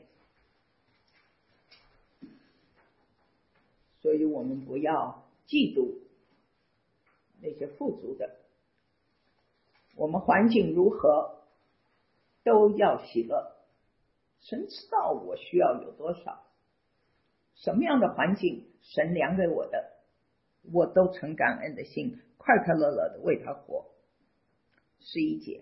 所以我们不要嫉妒那些富足的，我们环境如何， 都要喜乐。神知道我需要有多少，什么样的环境神量给我的，我都存感恩的心，快快乐乐的为他活。十一节，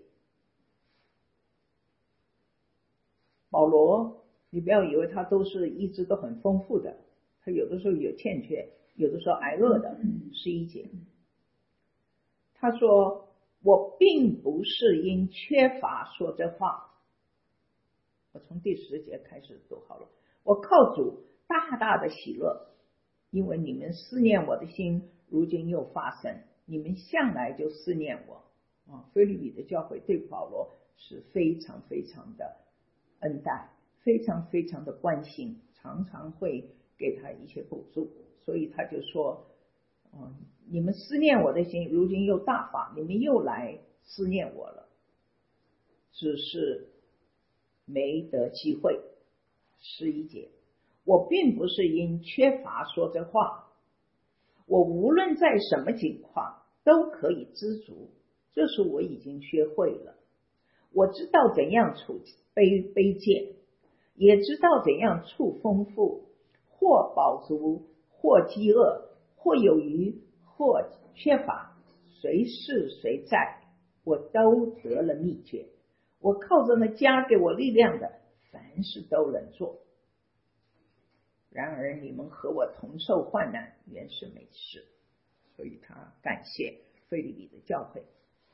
保罗，你不要以为他都是一直都很丰富的，他有的时候有欠缺，有的时候挨饿的。十一节，他说我并不是因缺乏说这话。我从第十节开始读好了。我靠主大大的喜乐，因为你们思念我的心如今又发生，你们向来就思念我。啊，腓立比的教会对保罗是非常非常的恩待，非常非常的关心，常常会给他一些补助。所以他就说，嗯，你们思念我的心如今又大发，你们又来思念我了，只是没得机会。十一节，我并不是因缺乏说这话，我无论在什么情况都可以知足，这是我已经学会了。我知道怎样处卑卑贱，也知道怎样处丰富，或饱足，或饥饿，或有余，或缺乏，随是随在，我都得了秘诀。我靠着那加给我力量的，凡事都能做。然而你们和我同受患难，原是没事。所以他感谢腓立比的教会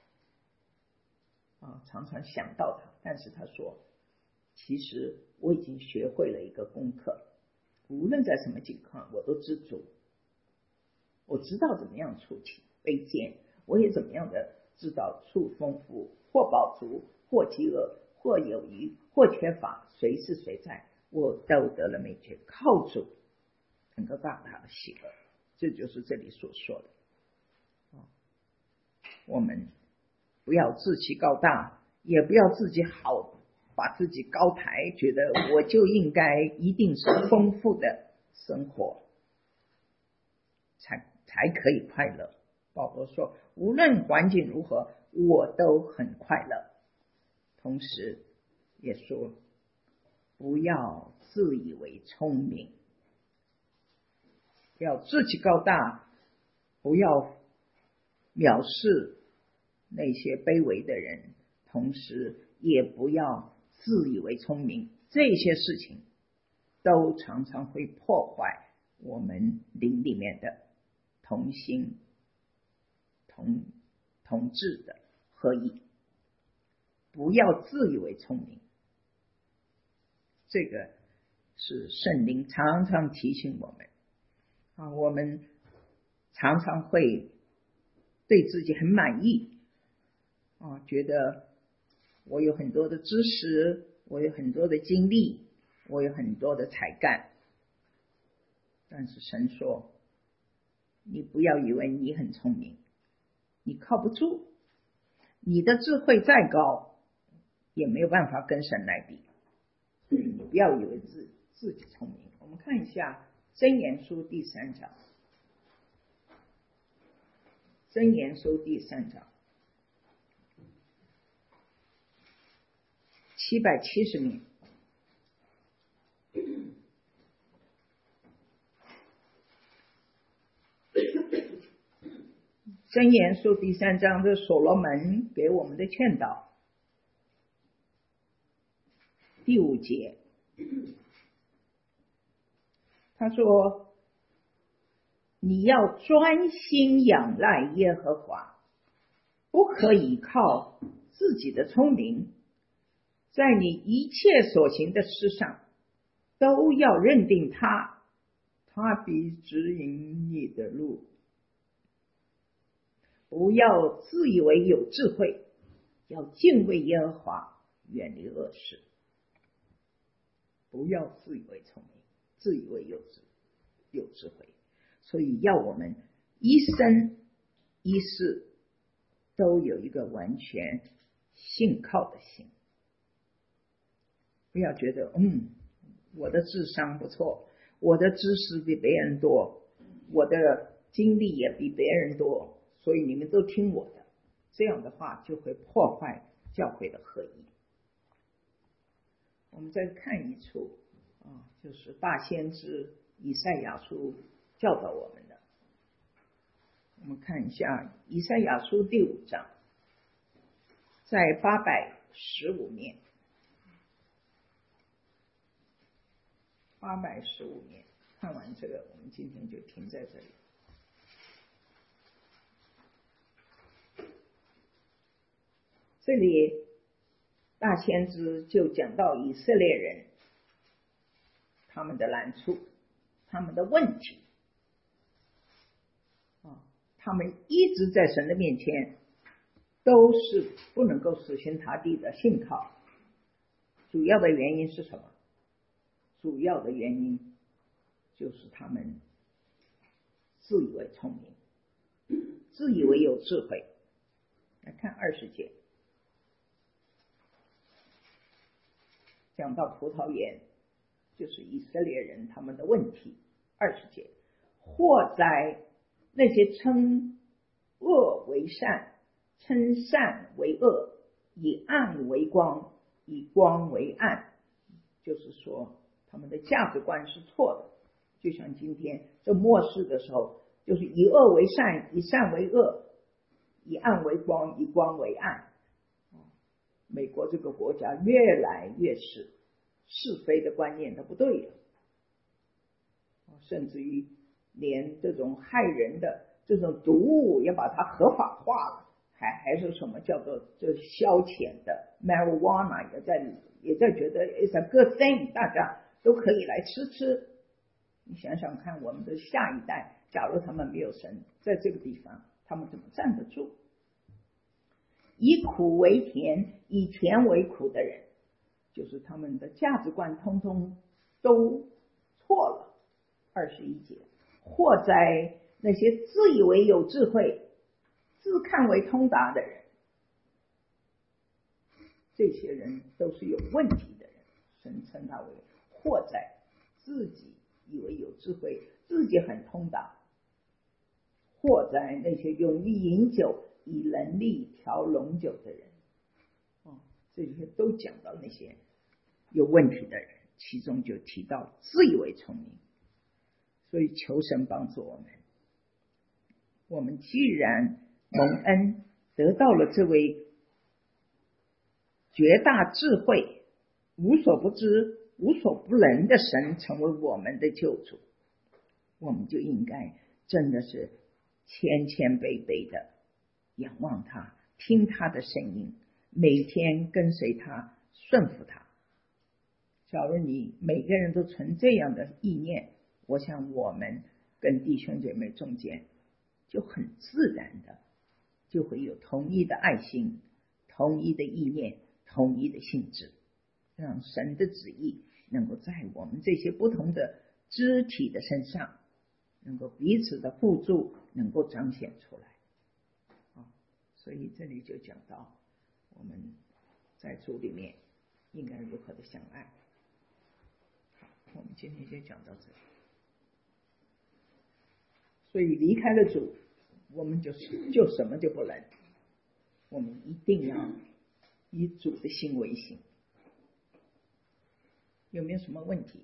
啊，常常想到他，但是他说，其实我已经学会了一个功课，无论在什么情况我都知足，我知道怎么样处体卑贱，我也怎么样的知道处丰富，或饱足，或饥饿，或有余，或缺乏，随是随在，我都得了秘诀，靠主能够让他的喜乐。这就是这里所说的。我们不要自欺高大，也不要自己好，把自己高抬，觉得我就应该一定是丰富的生活才才可以快乐。保罗说，无论环境如何，我都很快乐。同时也说，不要自以为聪明，不要自己高大，不要藐视那些卑微的人，同时也不要自以为聪明。这些事情都常常会破坏我们灵里面的同心同同志的合一。不要自以为聪明，这个是圣灵常常提醒我们啊，我们常常会对自己很满意啊，觉得我有很多的知识，我有很多的经历，我有很多的才干。但是神说，你不要以为你很聪明，你靠不住，你的智慧再高也没有办法跟神来比。所以你不要以为自自己聪明。我们看一下箴言书第三章，箴言书第三章七百七十名。箴言书第三章是所罗门给我们的劝导。第五节，他说，你要专心仰赖耶和华，不可以靠自己的聪明，在你一切所行的事上都要认定他，他必指引你的路。不要自以为有智慧，要敬畏耶和华，远离恶事。不要自以为聪明，自以为有智有智慧。所以要我们一生一世都有一个完全信靠的心，不要觉得嗯，我的智商不错，我的知识比别人多，我的经历也比别人多，所以你们都听我的。这样的话就会破坏教会的合一。 我们再看一处啊，就是大先知以赛亚书教导我们的。我们看一下以赛亚书第五章，在八百十五面，八百十五面。看完这个，我们今天就停在这里。这里大先知就讲到以色列人他们的难处，他们的问题啊，他们一直在神的面前都是不能够死心塌地的信靠。主要的原因是什么？主要的原因就是他们自以为聪明，自以为有智慧。来看二十节，讲到葡萄园，就是以色列人他们的问题。二十节，祸哉那些称恶为善，称善为恶，以暗为光，以光为暗，就是说他们的价值观是错的。就像今天这末世的时候，就是以恶为善，以善为恶，以暗为光，以光为暗。美国这个国家越来越是是非的观念都不对了，甚至于连这种害人的这种毒物要把它合法化了，还还是什么叫做这消遣的 marijuana 也在也在觉得 it's a good thing， 大家都可以来吃吃。你想想看，我们的下一代，假如他们没有神，在这个地方他们怎么站得住？以苦为甜，以甜为苦的人，就是他们的价值观通通都错了。二十一节，祸哉那些自以为有智慧，自看为通达的人，这些人都是有问题的人。神称他为祸哉，自己以为有智慧，自己很通达。祸哉那些勇于饮酒，以能力调浓酒的人。哦，这些都讲到那些有问题的人，其中就提到自以为聪明。所以求神帮助我们，我们既然蒙恩得到了这位绝大智慧、无所不知、无所不能的神成为我们的救主，我们就应该真的是谦谦卑卑的仰望他，听他的声音，每天跟随他，顺服他。假如你每个人都存这样的意念，我想我们跟弟兄姐妹中间就很自然的就会有同一的爱心，同一的意念，同一的性质，让神的旨意能够在我们这些不同的肢体的身上能够彼此的互助，能够彰显出来。哦，所以这里就讲到我们在主里面应该如何的相爱。好，我们今天就讲到这里。所以离开了主，我们就是就什么就不能，我们一定要以主的心为心。有没有什么问题？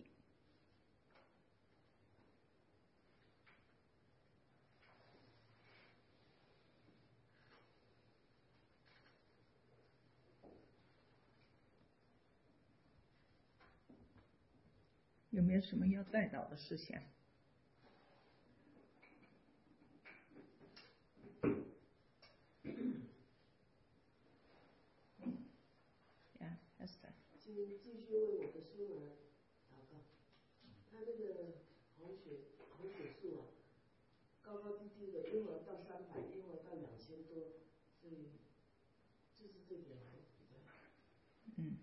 有没有什么要带到的事项？Yeah, Esther。 请继续为我的孙儿祷告。他那个红血红血素啊，高高低低的，一会儿到三百，一会儿到两千多，所以就是这点还比较。 嗯。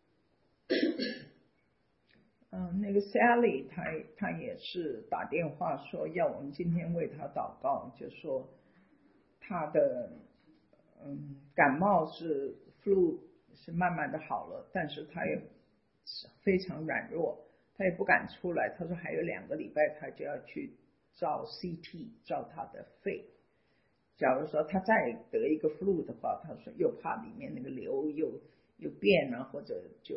嗯，那个 Sally 她她也是打电话说要我们今天为她祷告，就说她的嗯感冒是 flu 是慢慢的好了，但是她也非常软弱，她也不敢出来。她说还有两个礼拜她就要去照 C T 照她的肺。假如说她再得一个 flu 的话，她说又怕里面那个瘤又又变了，或者就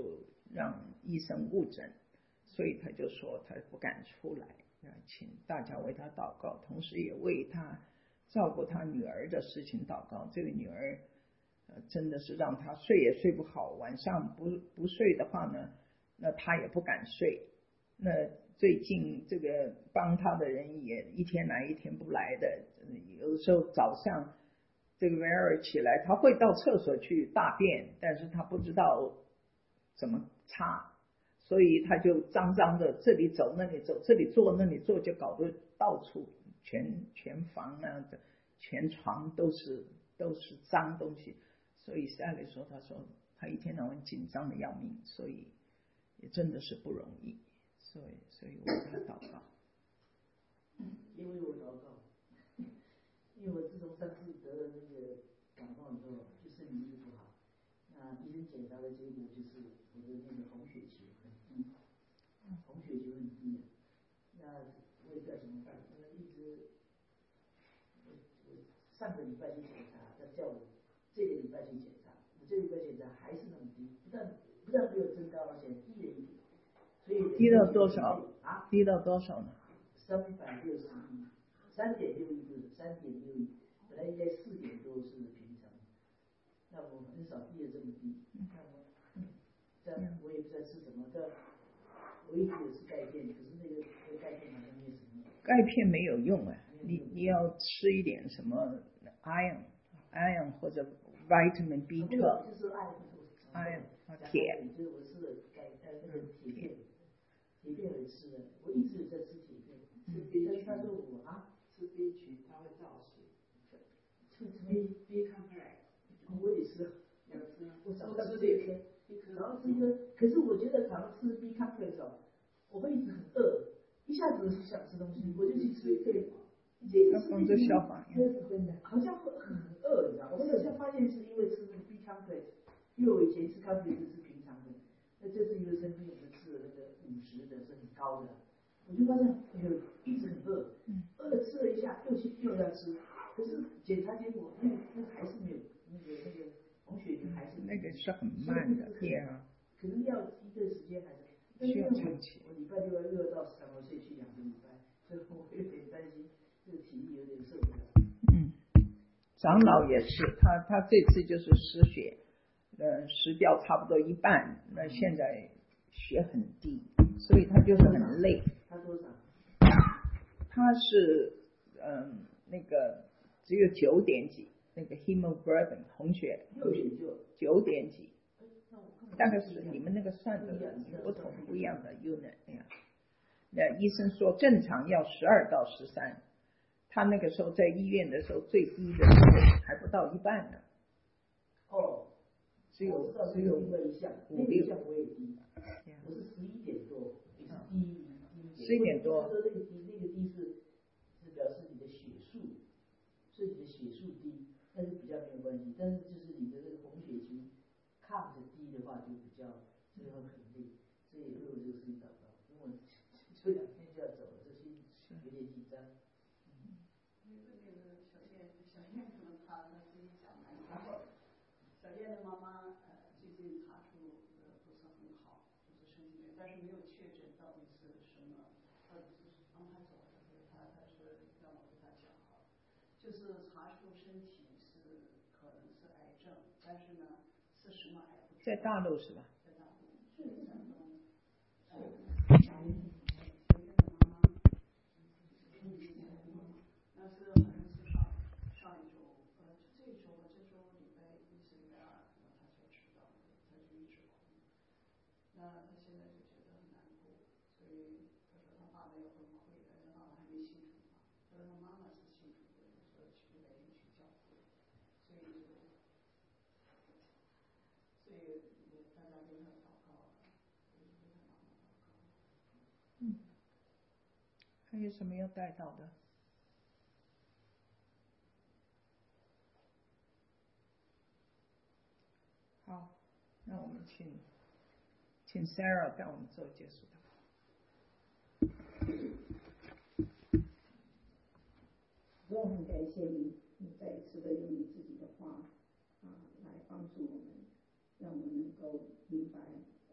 让医生误诊，所以他就说他不敢出来，请大家为他祷告，同时也为他照顾他女儿的事情祷告。这个女儿呃真的是让他睡也睡不好，晚上不不睡的话呢，那他也不敢睡。那最近这个帮他的人也一天来一天不来的，有时候早上这个维尔起来，他会到厕所去大便，但是他不知道怎么擦，所以他就脏脏的，这里走那里走，这里坐那里坐，就搞得到处全全房啊，全床都是都是脏东西。所以夏丽说，他说他一天到晚紧张的要命，所以也真的是不容易。所以，所以我为他祷告。 因为我祷告，因为我自从上次得了那个感冒以后，就身体一直不好。那医生检查的结果就是我的那个红血球很低，红血球很低。那我也不知道怎么办，因为一直我我上个礼拜去检查，他叫我这个礼拜去检查，我这个礼拜检查还是那么低，不但不但没有增高，而且低了一点。 低到多少？ 啊， 低到多少呢？ 三百六十一，三点六一不是三点六一，本来应该四点多是平常，那我很少低的这么低。那我，这样我也不知道吃什么，但我一直有吃钙片，可是那个那个钙片好像没有什么。 钙片没有用啊，你你要吃一点什么 iron iron 或者 vitamin B 十二。 就是 iron iron 铁。 就是我吃的钙呃那个铁片。铁片我吃了，我一直有在吃铁片。吃 B 群，他说我啊， 吃 B 群它会造血。 吃 B B complex， 我也吃， 有吃， 我早上吃一颗，然后吃一颗。可是我觉得好像吃 B complex 哦，我会一直很饿，一下子想吃东西，我就去吃一颗。 要防止消化。 好像会很饿，你知道？我好像发现是因为吃那个 B complex， 因为我以前吃 complex 是平常的，那这次因为生病，我们吃了那个五十的是很高的，我就发现有一直很饿，饿了吃了一下又去又要吃，可是检查结果那个那个还是没有那个那个红血球还是那个是很慢的， 可能要一段时间还是。 需要长期。 我礼拜六又要到三毛岁去两个礼拜，所以我有点担心这个体力有点受不了。 嗯，长老也是，他他这次就是失血，呃，失掉差不多一半，那现在血很低，所以他就是很累。 他多少？ 他是嗯、呃、那个只有九点几，那个 hemoglobin 红血六点九九点几。大概是你们那个算的不同不一样的 unit 那样。那医生说正常要十二到十三，他那个时候在医院的时候最低的时候还不到一半呢。 哦， 只有只有另外一项，那个一项我也低，我是十一点多，也是低低十一点多。 说那个低那个低是是表示你的血素，是你的血素低，但是比较没有关系，但是就是你的那个红血球抗的低的话就比较最后很累，所以为我这个事情祷告，因为我这两天就要走了，这心有点紧张。 嗯，因为那个小燕小燕可能她她自己讲的，然后小燕的妈妈呃最近查出呃不是很好，就是身体但是没有确诊到底是什么，到底是让她走的，她她是让我跟她讲好，就是查出身体是可能是癌症，但是呢是什么癌？ 在大陆是吧？ 在大陆，是山东，呃，小燕的妈妈，那是好像是上上一周，呃，这一周吧，这周礼拜一是礼拜二，然后他才知道的，他就一直哭，那他现在就觉得很难过，所以他说他爸爸也崩溃了，他爸爸还没信主嘛，他说他妈妈是信主的，说去礼拜一去教会，所以就。所以大家为他祷告，为他妈妈祷告。 嗯，还有什么要带到的？好，那我们请请 Sarah 带我们做结束的。 主，我很感谢你，你再一次的用你自己的话啊来帮助我们，让我们能够明白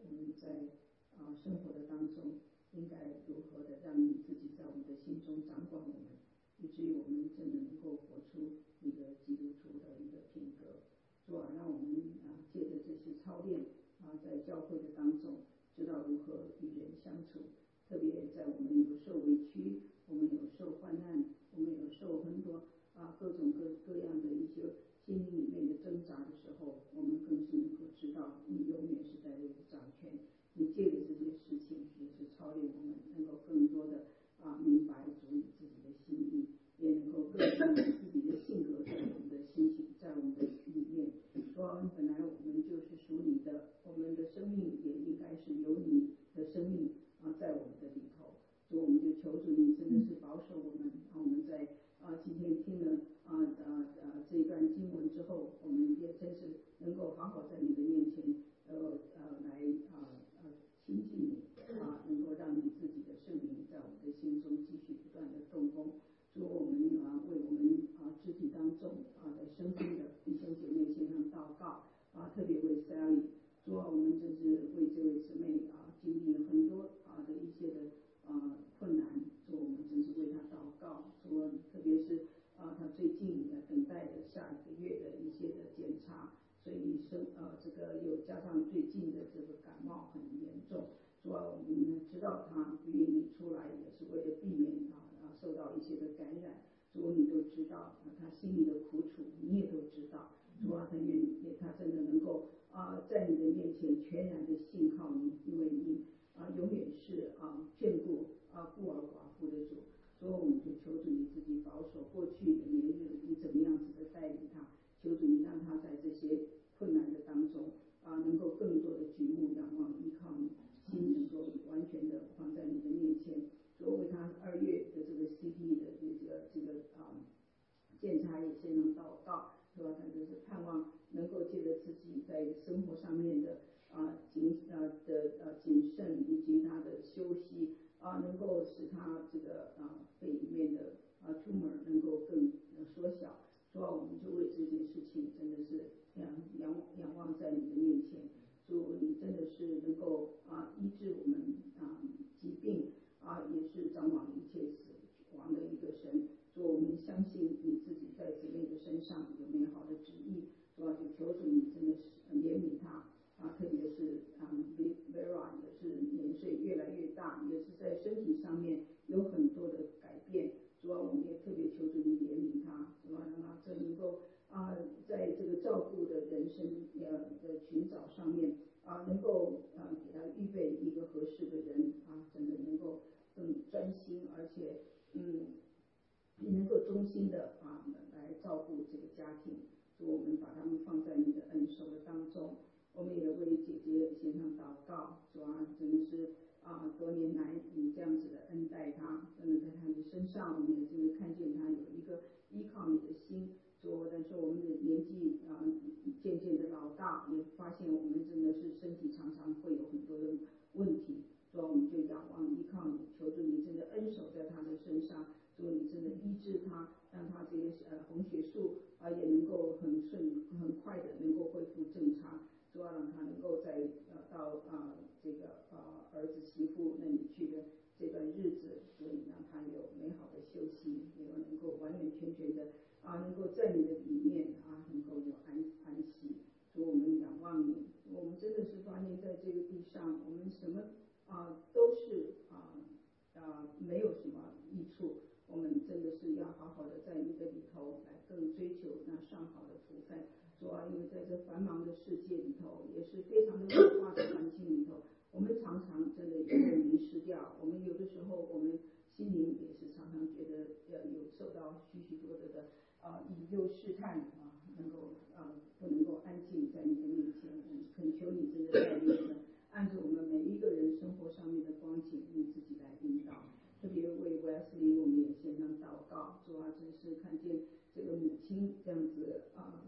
我们在啊生活的当中应该如何的让你自己在我们的心中掌管我们，以至于我们真的能够活出一个基督徒的一个品格。主啊，让我们啊借着这些操练啊，在教会的当中知道如何与人相处，特别在我们有受委屈，我们有受患难，我们有受很多啊各种各各样的一些心灵里面的挣扎的时候，我们更是能够知道你永远是在为掌权。你借着这些事情也是操练我们能够更多的啊明白主你自己的心意，也能够更多的自己的性格在我们的心情在我们的里面。说本来我们就是属你的，我们的生命也应该是有你的生命啊在我们的里头。所以我们就求主你真的是保守我们，让我们在啊今天听了啊啊啊这一段经文之后，我们也真是能够好好在你的面前呃呃来啊呃亲近你啊，能够让你自己的圣灵在我们的心中继续不断的动工。主我们啊为我们啊肢体当中啊在生病的弟兄姐妹献上祷告啊，特别为 Sally， 主啊我们真是为这位姊妹啊经历了很多啊的一些的啊困难，主我们真是为她祷告。主特别是啊她最近呃等待的下一个月的一些的检查，所以生呃这个又加上最近的这个感冒很严重。主啊我们知道她不愿意出来，也是为了避免啊啊受到一些的感染。主你都知道啊她心里的苦楚，你也都知道。主啊她愿意，她真的能够啊在你的面前全然的信靠你，因为你啊永远是啊眷顾啊孤儿寡妇的主。所以我们就求主你自己保守过去的年日，你怎么样子的带领他，求主你让他在这些困难的当中啊，能够更多的举目仰望依靠你，心能够完全的放在你的面前。所以为他二月的这个 C T 的这个这个啊检查也先能祷告，是吧？他就是盼望能够借着自己在生活上面的啊谨啊的呃谨慎，以及他的休息啊，能够使他这个啊肺里面的啊 tumor 能够更缩小。主啊，我们就为这件事情真的是仰仰仰望在你的面前。主，你真的是能够啊医治我们啊疾病啊，也是掌管一切死亡的一个神。主，我们相信你自己在姊妹的身上有美好的旨意。主啊，就求主你真的是怜悯他啊，特别是啊 Vera 也是年岁越来越大，也是在身体上面有很多的改变。主啊，我们也特别求主你怜悯他，主啊，让他真能够啊在这个照顾的人生呃的寻找上面啊，能够啊给他预备一个合适的人啊，真的能够更专心，而且嗯也能够忠心的啊来照顾这个家庭。主，我们把他们放在你的恩手的当中。我们也为姐姐献上祷告。主啊，真的是啊多年来你这样子的恩待他，真的在他的身上，我们也真的看见他有一个依靠你的心。主，但是我们的年纪啊渐渐的老大，也发现我们真的是身体常常会有很多的问题。主啊，我们就仰望依靠你，求助你真的恩手在他的身上。主，你真的医治他，让他这些呃红血素啊也能够很顺很快的能够恢复正常。主啊，让他能够在呃到啊这个啊儿子媳妇那里去的这段日子，主你让他有美好的休息，也能够完完全全的啊能够在你的里面啊能够有安安息。主，我们仰望你，我们真的是发现在这个地上，我们什么啊都是啊啊没有什么益处。我们真的是要好好的在你的里头来更追求那上好的福分。主啊，因为在这繁忙的世界里头，也是非常的恶化的环境里头，我们常常真的也会迷失掉。我们有的时候，我们心灵也是常常觉得呃有受到许许多多的啊引诱试探啊，能够啊不能够安静在你的面前。我们恳求你真的带领我们，按照我们每一个人生活上面的光景，你自己来引导。特别为 Wesley 我们也献上祷告。主啊，真是看见这个母亲这样子啊。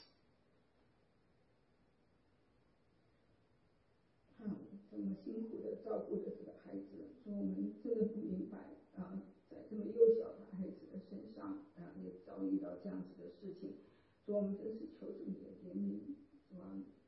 啊，这么辛苦的照顾着这个孩子，所以我们真的不明白啊，在这么幼小的孩子的身上啊，也遭遇到这样子的事情，所以我们真是求主你的怜悯，是吧？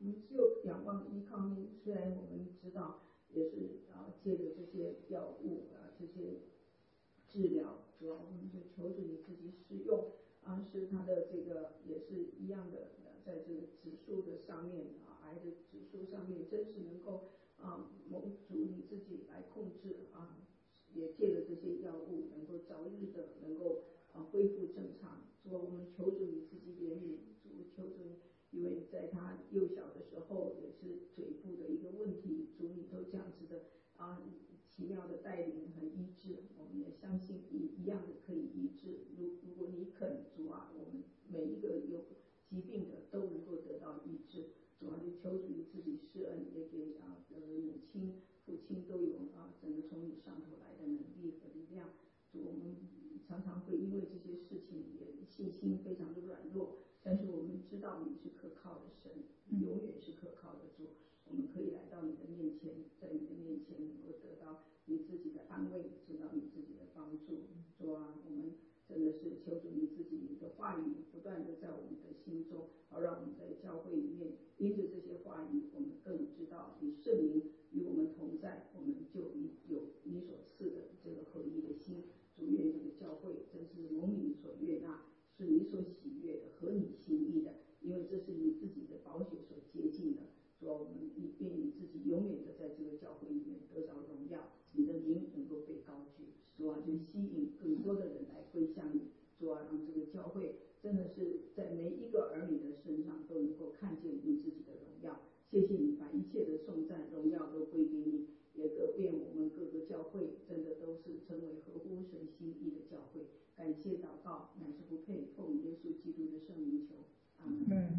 我们只有仰望依靠你。虽然我们知道也是啊借着这些药物啊这些治疗，主要我们就求助你自己使用啊，使他的这个也是一样的，在这个指数的上面啊，癌的指数上面，真是能够啊蒙主你自己来控制啊，也借着这些药物能够早日的能够啊恢复正常。主，我们求主你自己怜悯，主求主你，因为在他幼小的时候也是嘴部的一个问题，主你都这样子的啊奇妙的带领和医治，我们也相信你一样的可以医治。如如果你肯，主啊，我们每一个有疾病的都能够得到医治。主啊，就求主你自己施恩，也给啊呃母亲、父亲都有啊整个从你上头来的能力和力量。主，我们常常会因为这些事情也信心非常的软弱，但是我们知道你是可靠的神，永远是可靠的主。我们可以来到你的面前，在你的面前能够得到你自己的安慰，知道你自己的帮助。主啊，我们真的是求主你自己的话语不断的在我们的心中，好让我们在教会里面因着这些话语，我们更知道你圣灵与我们同在，我们就有你所赐的这个合一的心。主，愿这个教会真是蒙你所悦纳，是你所喜悦的，合你心意的，因为这是你自己的宝血所洁净的。主啊，我们愿你自己永远的在这个教会里面得着荣耀，你的名能够被高举。主啊，就吸引更多的人来归向你。主啊，让这个教会真的是在每一个儿女的身上都能够看见你自己的荣耀。谢谢你把一切的颂赞荣耀都归给你，也各愿我们各个教会真的都是成为合乎神心意的教会。感谢祷告，乃是不配，奉耶稣基督的圣名求，阿门。 嗯。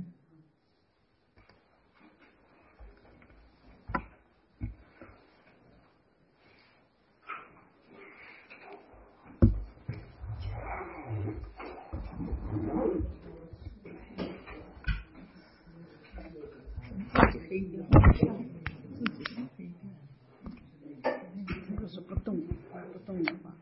黑掉，自己黑掉。如果是不动不动的话。